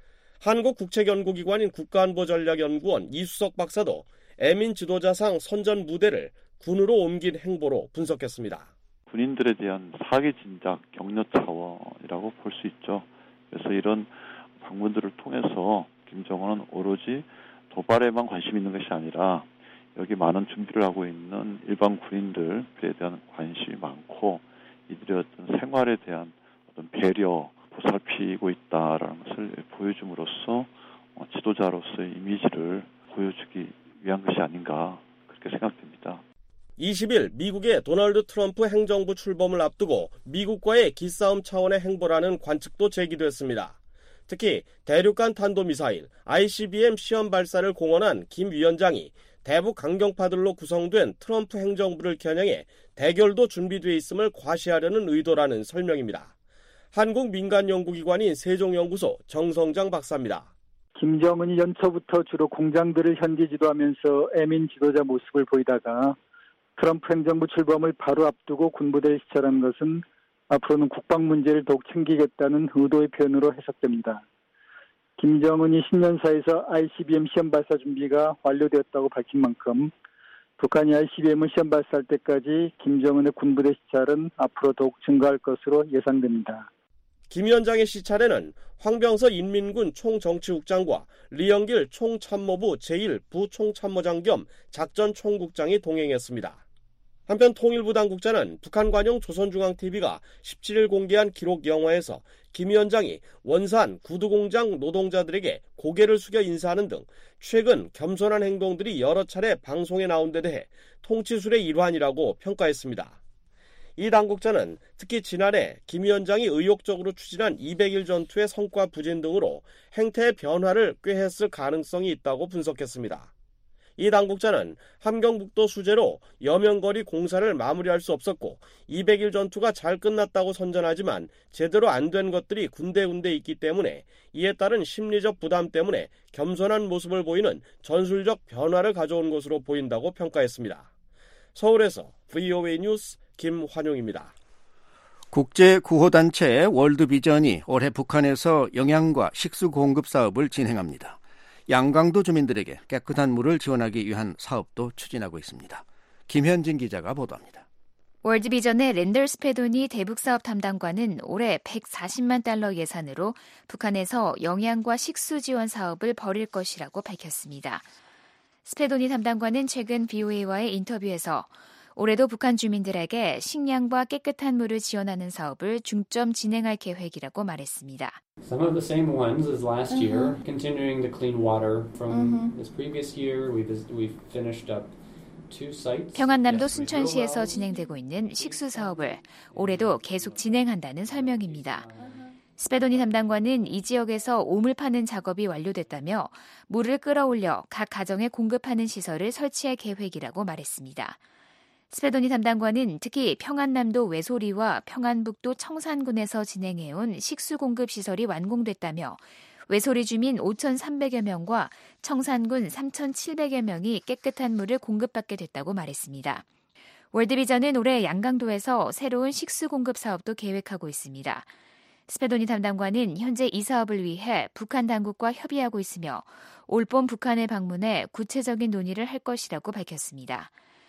S13: 한국국책연구기관인 국가안보전략연구원 이수석 박사도 애민 지도자상 선전 무대를 군으로 옮긴 행보로 분석했습니다.
S14: 군인들에 대한 사기 진작 격려 차원이라고 볼 수 있죠. 그래서 이런 방문들을 통해서 김정은은 오로지 도발에만 관심이 있는 것이 아니라 여기 많은 준비를 하고 있는 일반 군인들에 대한 관심이 많고 이들의 어떤 생활에 대한 어떤 배려, 보살피고 있다라는 것을 보여줌으로써 지도자로서의 이미지를 보여주기 위한 것이 아닌가 그렇게 생각됩니다.
S13: 20일 미국의 도널드 트럼프 행정부 출범을 앞두고 미국과의 기싸움 차원의 행보라는 관측도 제기됐습니다. 특히 대륙간 탄도미사일 ICBM 시험 발사를 공언한 김 위원장이 대북 강경파들로 구성된 트럼프 행정부를 겨냥해 대결도 준비돼 있음을 과시하려는 의도라는 설명입니다. 한국 민간연구기관인 세종연구소 정성장 박사입니다.
S15: 김정은이 연초부터 주로 공장들을 현지 지도하면서 애민 지도자 모습을 보이다가 트럼프 행정부 출범을 바로 앞두고 군부대를 시찰한 것은 앞으로는 국방 문제를 더욱 챙기겠다는 의도의 표현으로 해석됩니다. 김정은이 신년사에서 ICBM 시험 발사 준비가 완료되었다고 밝힌 만큼 북한이 ICBM을 시험 발사할 때까지 김정은의 군부대 시찰은 앞으로 더욱 증가할 것으로 예상됩니다.
S13: 김 위원장의 시찰에는 황병서 인민군 총정치국장과 리영길 총참모부 제1부총참모장 겸 작전총국장이 동행했습니다. 한편 통일부 당국자는 북한 관용 조선중앙TV가 17일 공개한 기록 영화에서 김 위원장이 원산 구두공장 노동자들에게 고개를 숙여 인사하는 등 최근 겸손한 행동들이 여러 차례 방송에 나온 데 대해 통치술의 일환이라고 평가했습니다. 이 당국자는 특히 지난해 김 위원장이 의욕적으로 추진한 200일 전투의 성과 부진 등으로 행태의 변화를 꾀했을 가능성이 있다고 분석했습니다. 이 당국자는 함경북도 수재로 여명거리 공사를 마무리할 수 없었고 200일 전투가 잘 끝났다고 선전하지만 제대로 안 된 것들이 군데군데 있기 때문에 이에 따른 심리적 부담 때문에 겸손한 모습을 보이는 전술적 변화를 가져온 것으로 보인다고 평가했습니다. 서울에서 VOA 뉴스 김환용입니다.
S5: 국제구호단체 월드비전이 올해 북한에서 영양과 식수 공급 사업을 진행합니다. 양강도 주민들에게 깨끗한 물을 지원하기 위한 사업도 추진하고 있습니다. 김현진 기자가 보도합니다.
S18: 월드비전의 랜덜 스페도니 대북사업 담당관은 올해 140만 달러 예산으로 북한에서 영양과 식수 지원 사업을 벌일 것이라고 밝혔습니다. 스페도니 담당관은 최근 VOA와의 인터뷰에서 올해도 북한 주민들에게 식량과 깨끗한 물을 지원하는 사업을 중점 진행할 계획이라고 말했습니다.
S20: Some of the same ones as last year, continuing to clean water from this previous year. We've finished up two sites.
S18: 평안남도 순천시에서 진행되고 있는 식수 사업을 올해도 계속 진행한다는 설명입니다. 스페도니 담당관은 이 지역에서 오물 파는 작업이 완료됐다며 물을 끌어올려 각 가정에 공급하는 시설을 설치할 계획이라고 말했습니다. 스페도니 담당관은 특히 평안남도 외소리와 평안북도 청산군에서 진행해온 식수 공급 시설이 완공됐다며 외소리 주민 5,300여 명과 청산군 3,700여 명이 깨끗한 물을 공급받게 됐다고 말했습니다. 월드비전은 올해 양강도에서 새로운 식수 공급 사업도 계획하고 있습니다. 스페도니 담당관은 현재 이 사업을 위해 북한 당국과 협의하고 있으며 올봄 북한을 방문해 구체적인 논의를 할 것이라고 밝혔습니다.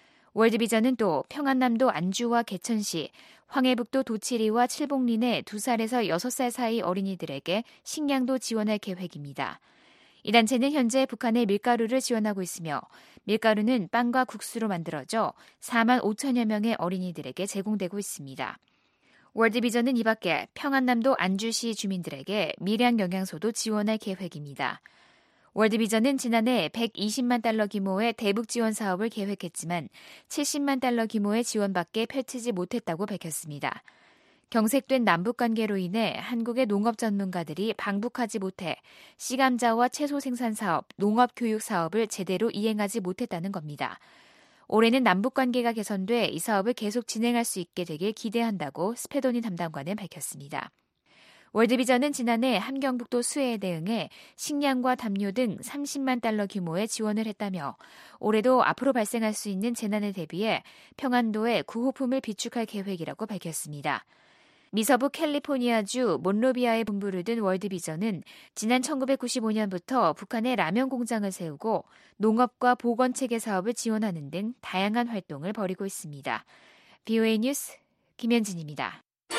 S18: 월드비전은 또 평안남도 안주와 개천시, 황해북도 도치리와 칠봉린의 2살에서 6살 사이 어린이들에게 식량도 지원할 계획입니다. 이 단체는 현재 북한에 밀가루를 지원하고 있으며 밀가루는 빵과 국수로 만들어져 4만 5천여 명의 어린이들에게 제공되고 있습니다. 월드비전은 이 밖에 평안남도 안주시 주민들에게 밀양 영양소도 지원할 계획입니다. 월드비전은 지난해 120만 달러 규모의 대북 지원 사업을 계획했지만 70만 달러 규모의 지원밖에 펼치지 못했다고 밝혔습니다. 경색된 남북관계로 인해 한국의 농업 전문가들이 방북하지 못해 씨감자와 채소 생산 사업, 농업 교육 사업을 제대로 이행하지 못했다는 겁니다. 올해는 남북관계가 개선돼 이 사업을 계속 진행할 수 있게 되길 기대한다고 스페도니 담당관은 밝혔습니다. 월드비전은 지난해 함경북도 수해에 대응해 식량과 담요 등 30만 달러 규모의 지원을 했다며 올해도 앞으로 발생할 수 있는 재난에 대비해 평안도에 구호품을 비축할 계획이라고 밝혔습니다. 미서부 캘리포니아주 몬로비아에 본부를 둔 월드비전은 지난 1995년부터 북한에 라면 공장을 세우고 농업과 보건체계 사업을 지원하는 등 다양한 활동을 벌이고 있습니다. VOA 뉴스 김현진입니다.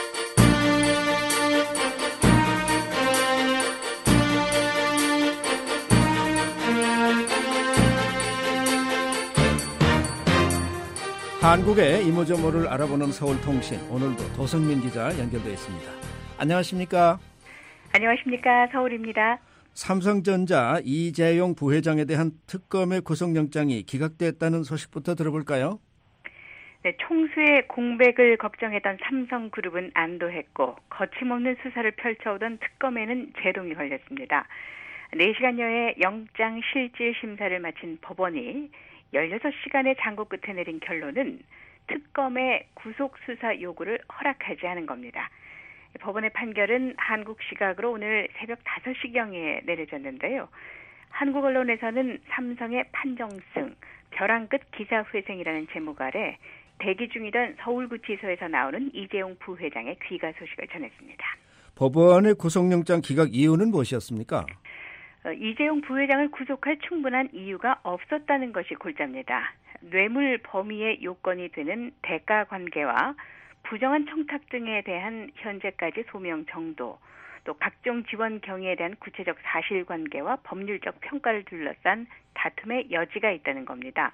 S5: 한국의 이모저모를 알아보는 서울통신, 오늘도 도성민 기자 연결되어 있습니다. 안녕하십니까?
S21: 안녕하십니까? 서울입니다.
S5: 삼성전자 이재용 부회장에 대한 특검의 구속영장이 기각됐다는 소식부터 들어볼까요?
S21: 네, 총수의 공백을 걱정했던 삼성그룹은 안도했고 거침없는 수사를 펼쳐오던 특검에는 제동이 걸렸습니다. 4시간여의 영장 실질 심사를 마친 법원이 16시간의 장고 끝에 내린 결론은 특검의 구속수사 요구를 허락하지 않은 겁니다. 법원의 판결은 한국 시각으로 오늘 새벽 5시경에 내려졌는데요. 한국 언론에서는 삼성의 판정승, 벼랑 끝 기사회생이라는 제목 아래 대기 중이던 서울구치소에서 나오는 이재용 부회장의 귀가 소식을 전했습니다.
S5: 법원의 구속영장 기각 이유는 무엇이었습니까?
S21: 이재용 부회장을 구속할 충분한 이유가 없었다는 것이 골자입니다. 뇌물 범위의 요건이 되는 대가 관계와 부정한 청탁 등에 대한 현재까지 소명 정도, 또 각종 지원 경위에 대한 구체적 사실관계와 법률적 평가를 둘러싼 다툼의 여지가 있다는 겁니다.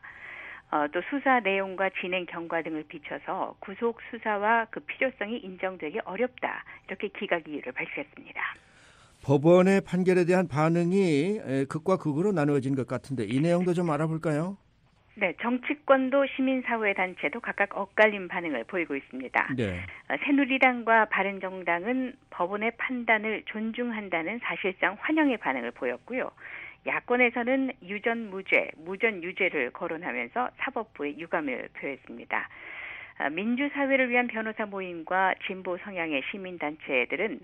S21: 또 수사 내용과 진행 경과 등을 비춰서 구속 수사와 그 필요성이 인정되기 어렵다. 이렇게 기각 이유를 밝혔습니다.
S5: 법원의 판결에 대한 반응이 극과 극으로 나누어진 것 같은데 이 내용도 좀 알아볼까요?
S21: 네, 정치권도 시민사회단체도 각각 엇갈린 반응을 보이고 있습니다. 네. 새누리당과 바른정당은 법원의 판단을 존중한다는 사실상 환영의 반응을 보였고요. 야권에서는 유전무죄, 무전유죄를 거론하면서 사법부의 유감을 표했습니다. 민주사회를 위한 변호사 모임과 진보 성향의 시민단체들은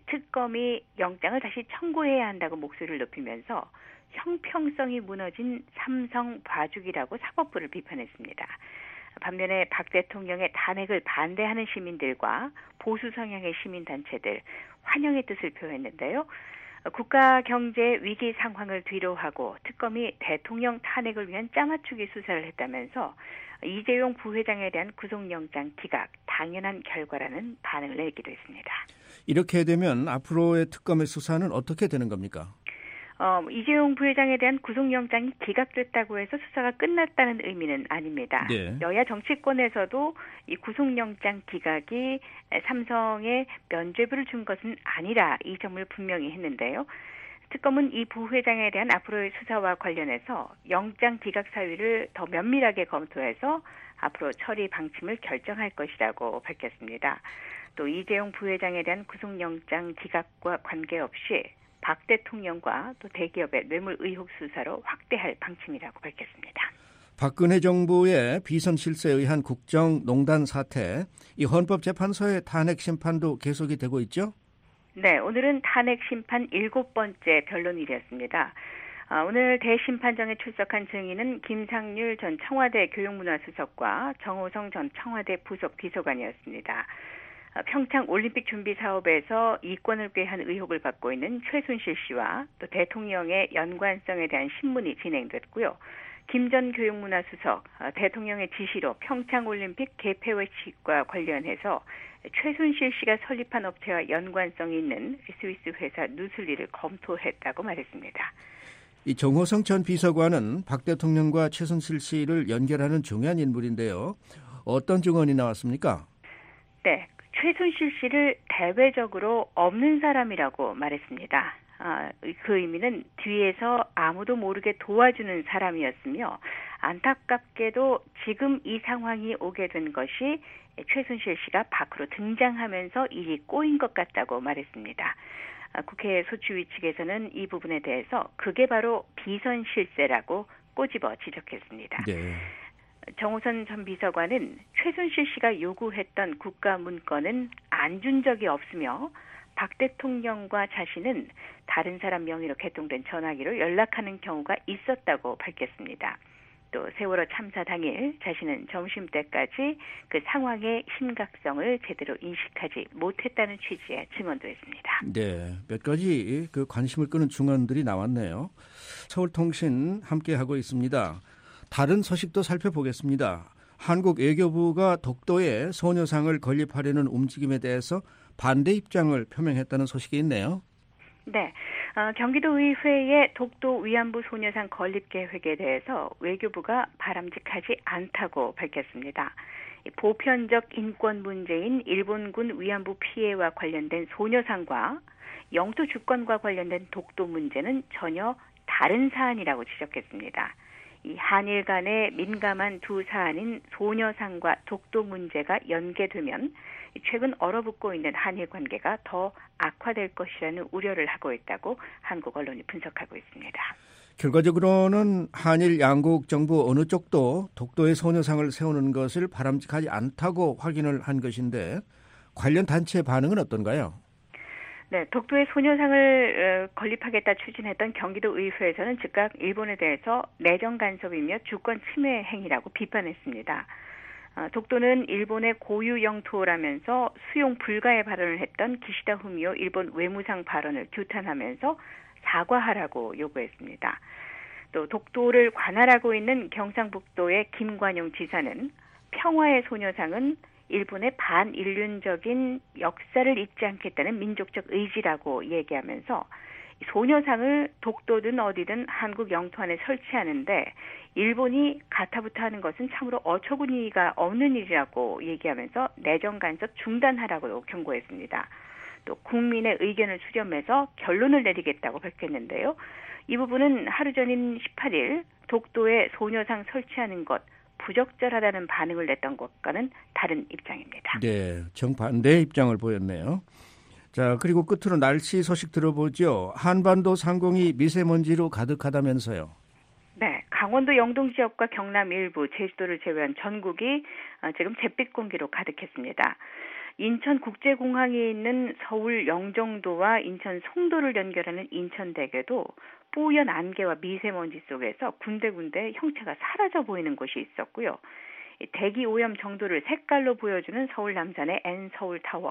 S21: 특검이 영장을 다시 청구해야 한다고 목소리를 높이면서 형평성이 무너진 삼성 봐주기라고 사법부를 비판했습니다. 반면에 박 대통령의 탄핵을 반대하는 시민들과 보수 성향의 시민단체들 환영의 뜻을 표했는데요. 국가 경제 위기 상황을 뒤로하고 특검이 대통령 탄핵을 위한 짜맞추기 수사를 했다면서 이재용 부회장에 대한 구속영장 기각 당연한 결과라는 반응을 내기도 했습니다.
S5: 이렇게 되면 앞으로의 특검의 수사는 어떻게 되는 겁니까?
S21: 이재용 부회장에 대한 구속영장이 기각됐다고 해서 수사가 끝났다는 의미는 아닙니다.
S5: 네.
S21: 여야 정치권에서도 이 구속영장 기각이 삼성에 면죄부를 준 것은 아니라 이 점을 분명히 했는데요. 특검은 이 부회장에 대한 앞으로의 수사와 관련해서 영장 기각 사유를 더 면밀하게 검토해서 앞으로 처리 방침을 결정할 것이라고 밝혔습니다. 또 이재용 부회장에 대한 구속영장 기각과 관계없이 박 대통령과 또 대기업의 뇌물 의혹 수사로 확대할 방침이라고 밝혔습니다.
S5: 박근혜 정부의 비선 실세에 의한 국정농단 사태, 이 헌법재판소의 탄핵 심판도 계속이 되고 있죠?
S21: 네, 오늘은 탄핵 심판 7번째 변론일이었습니다. 오늘 대심판정에 출석한 증인은 김상률 전 청와대 교육문화수석과 정호성 전 청와대 부속 비서관이었습니다. 평창 올림픽 준비 사업에서 이권을 꾀한 의혹을 받고 있는 최순실 씨와 또 대통령의 연관성에 대한 신문이 진행됐고요. 김 전 교육문화수석, 대통령의 지시로 평창 올림픽 개폐회식과 관련해서 최순실 씨가 설립한 업체와 연관성이 있는 스위스 회사 누슬리를 검토했다고 말했습니다.
S5: 이 정호성 전 비서관은 박 대통령과 최순실 씨를 연결하는 중요한 인물인데요. 어떤 증언이 나왔습니까?
S21: 네. 최순실 씨를 대외적으로 없는 사람이라고 말했습니다. 그 의미는 뒤에서 아무도 모르게 도와주는 사람이었으며 안타깝게도 지금 이 상황이 오게 된 것이 최순실 씨가 밖으로 등장하면서 일이 꼬인 것 같다고 말했습니다. 국회 소추위 측에서는 이 부분에 대해서 그게 바로 비선 실세라고 꼬집어 지적했습니다.
S5: 네.
S21: 정호선 전 비서관은 최순실 씨가 요구했던 국가 문건은 안 준 적이 없으며 박 대통령과 자신은 다른 사람 명의로 개통된 전화기로 연락하는 경우가 있었다고 밝혔습니다. 또 세월호 참사 당일 자신은 점심때까지 그 상황의 심각성을 제대로 인식하지 못했다는 취지의 증언도 했습니다.
S5: 네, 몇 가지 그 관심을 끄는 증언들이 나왔네요. 서울통신 함께하고 있습니다. 다른 소식도 살펴보겠습니다. 한국 외교부가 독도에 소녀상을 건립하려는 움직임에 대해서 반대 입장을 표명했다는 소식이 있네요.
S21: 네, 경기도의회의 독도 위안부 소녀상 건립 계획에 대해서 외교부가 바람직하지 않다고 밝혔습니다. 보편적 인권 문제인 일본군 위안부 피해와 관련된 소녀상과 영토 주권과 관련된 독도 문제는 전혀 다른 사안이라고 지적했습니다. 이 한일 간의 민감한 두 사안인 소녀상과 독도 문제가 연계되면 최근 얼어붙고 있는 한일 관계가 더 악화될 것이라는 우려를 하고 있다고 한국 언론이 분석하고 있습니다.
S5: 결과적으로는 한일 양국 정부 어느 쪽도 독도에 소녀상을 세우는 것을 바람직하지 않다고 확인을 한 것인데 관련 단체의 반응은 어떤가요?
S21: 네, 독도에 소녀상을 건립하겠다 추진했던 경기도의회에서는 즉각 일본에 대해서 내정 간섭이며 주권 침해 행위라고 비판했습니다. 독도는 일본의 고유 영토라면서 수용 불가의 발언을 했던 기시다 후미오 일본 외무상 발언을 규탄하면서 사과하라고 요구했습니다. 또 독도를 관할하고 있는 경상북도의 김관용 지사는 평화의 소녀상은 일본의 반인륜적인 역사를 잊지 않겠다는 민족적 의지라고 얘기하면서 소녀상을 독도든 어디든 한국 영토 안에 설치하는데 일본이 가타부타 하는 것은 참으로 어처구니가 없는 일이라고 얘기하면서 내정 간섭 중단하라고 경고했습니다. 또 국민의 의견을 수렴해서 결론을 내리겠다고 밝혔는데요. 이 부분은 하루 전인 18일 독도에 소녀상 설치하는 것 부적절하다는 반응을 냈던 것과는 다른 입장입니다.
S5: 네, 정반대의 입장을 보였네요. 자, 그리고 끝으로 날씨 소식 들어보죠. 한반도 상공이 미세먼지로 가득하다면서요.
S21: 네, 강원도 영동 지역과 경남 일부, 제주도를 제외한 전국이 지금 잿빛 공기로 가득했습니다. 인천국제공항에 있는 서울 영종도와 인천 송도를 연결하는 인천대교도 뿌연 안개와 미세먼지 속에서 군데군데 형체가 사라져 보이는 곳이 있었고요. 대기 오염 정도를 색깔로 보여주는 서울 남산의 N서울타워,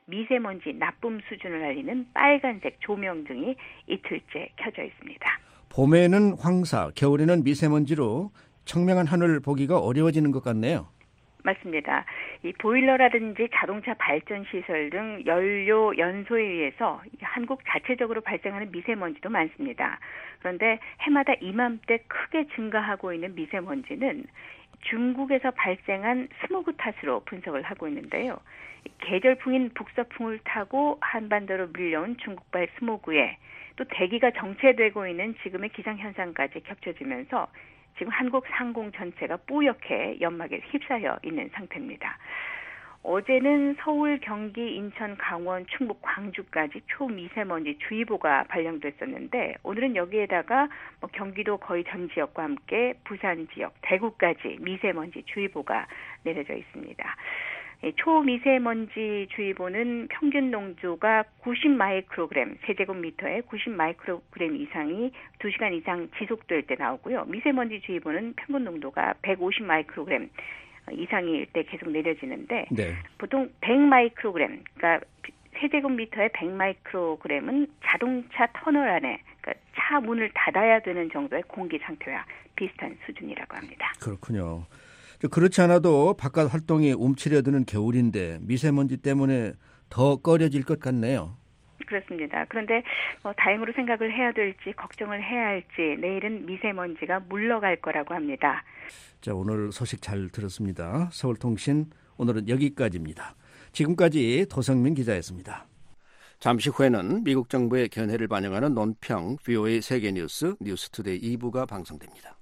S21: 미세먼지 나쁨 수준을 알리는 빨간색 조명등이 이틀째 켜져 있습니다.
S5: 봄에는 황사, 겨울에는 미세먼지로 청명한 하늘 보기가 어려워지는 것 같네요.
S21: 맞습니다. 이 보일러라든지 자동차 발전 시설 등 연료 연소에 의해서 한국 자체적으로 발생하는 미세먼지도 많습니다. 그런데 해마다 이맘때 크게 증가하고 있는 미세먼지는 중국에서 발생한 스모그 탓으로 분석을 하고 있는데요. 계절풍인 북서풍을 타고 한반도로 밀려온 중국발 스모그에 또 대기가 정체되고 있는 지금의 기상현상까지 겹쳐지면서 지금 한국 상공 전체가 뿌옇게 연막에 휩싸여 있는 상태입니다. 어제는 서울, 경기, 인천, 강원, 충북, 광주까지 초미세먼지 주의보가 발령됐었는데 오늘은 여기에다가 경기도 거의 전 지역과 함께 부산 지역, 대구까지 미세먼지 주의보가 내려져 있습니다. 초미세먼지 주의보는 평균 농도가 90 마이크로그램, 세제곱미터에 90 마이크로그램 이상이 2시간 이상 지속될 때 나오고요. 미세먼지 주의보는 평균 농도가 150 마이크로그램 이상일 때 계속 내려지는데 네. 보통 100 마이크로그램, 그러니까 세제곱미터에 100 마이크로그램은 자동차 터널 안에 그러니까 차 문을 닫아야 되는 정도의 공기 상태와 비슷한 수준이라고 합니다.
S5: 그렇군요. 그렇지 않아도 바깥 활동이 움츠려드는 겨울인데 미세먼지 때문에 더 꺼려질 것 같네요.
S21: 그렇습니다. 그런데 다행으로 생각을 해야 될지 걱정을 해야 할지 내일은 미세먼지가 물러갈 거라고 합니다.
S5: 자, 오늘 소식 잘 들었습니다. 서울통신 오늘은 여기까지입니다. 지금까지 도성민 기자였습니다. 잠시 후에는 미국 정부의 견해를 반영하는 논평 VOA 세계뉴스 뉴스투데이 2부가 방송됩니다.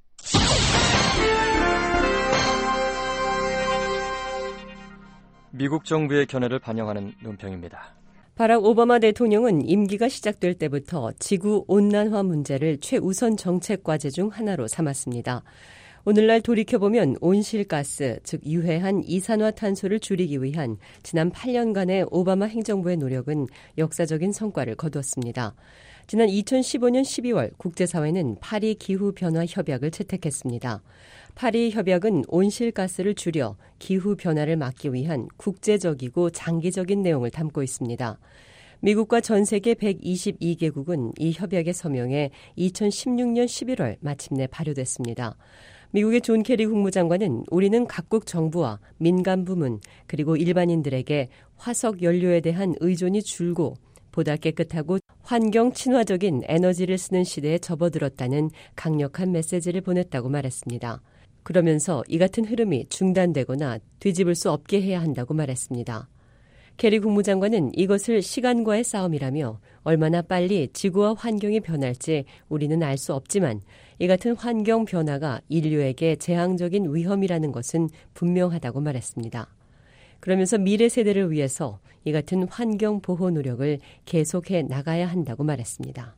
S1: 미국 정부의 견해를 반영하는 논평입니다.
S3: 바락 오바마 대통령은 임기가 시작될 때부터 지구 온난화 문제를 최우선 정책 과제 중 하나로 삼았습니다. 오늘날 돌이켜보면 온실가스, 즉 유해한 이산화탄소를 줄이기 위한 지난 8년간의 오바마 행정부의 노력은 역사적인 성과를 거두었습니다. 지난 2015년 12월 국제사회는 파리 기후변화 협약을 채택했습니다. 파리 협약은 온실가스를 줄여 기후변화를 막기 위한 국제적이고 장기적인 내용을 담고 있습니다. 미국과 전 세계 122개국은 이 협약에 서명해 2016년 11월 마침내 발효됐습니다. 미국의 존 케리 국무장관은 우리는 각국 정부와 민간 부문 그리고 일반인들에게 화석 연료에 대한 의존이 줄고 보다 깨끗하고 환경 친화적인 에너지를 쓰는 시대에 접어들었다는 강력한 메시지를 보냈다고 말했습니다. 그러면서 이 같은 흐름이 중단되거나 뒤집을 수 없게 해야 한다고 말했습니다. 케리 국무장관은 이것을 시간과의 싸움이라며 얼마나 빨리 지구와 환경이 변할지 우리는 알 수 없지만 이 같은 환경 변화가 인류에게 재앙적인 위험이라는 것은 분명하다고 말했습니다. 그러면서 미래 세대를 위해서 이 같은 환경 보호 노력을 계속해 나가야 한다고 말했습니다.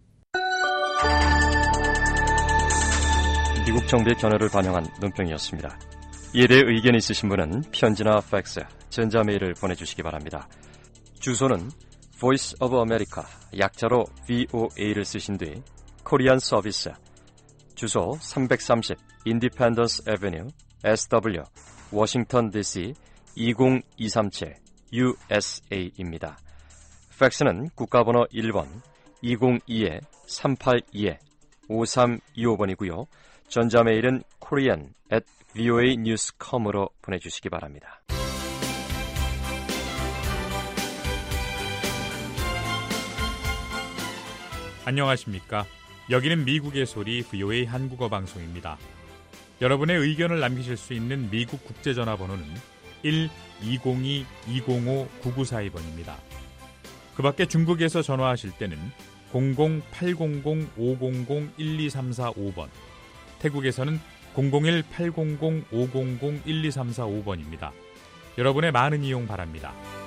S1: 미국 정부의 견해를 반영한 논평이었습니다. 이에 대해 의견이 있으신 분은 편지나 팩스, 전자메일을 보내주시기 바랍니다. 주소는 Voice of America, 약자로 VOA를 쓰신 뒤 코리안 서비스, 주소 330 Independence Avenue, SW, 워싱턴 DC 20237 USA입니다. 팩스는 국가번호 1번 202-382-5325번이고요. 전자메일은 korean@voanews.com으로 보내주시기 바랍니다.
S19: 안녕하십니까? 여기는 미국의 소리 VOA 한국어 방송입니다. 여러분의 의견을 남기실 수 있는 미국 국제전화번호는 1-202-205-9942번입니다. 그 밖에 중국에서 전화하실 때는 00-800-500-1234-5번, 태국에서는 001-800-500-1234-5번입니다. 여러분의 많은 이용 바랍니다.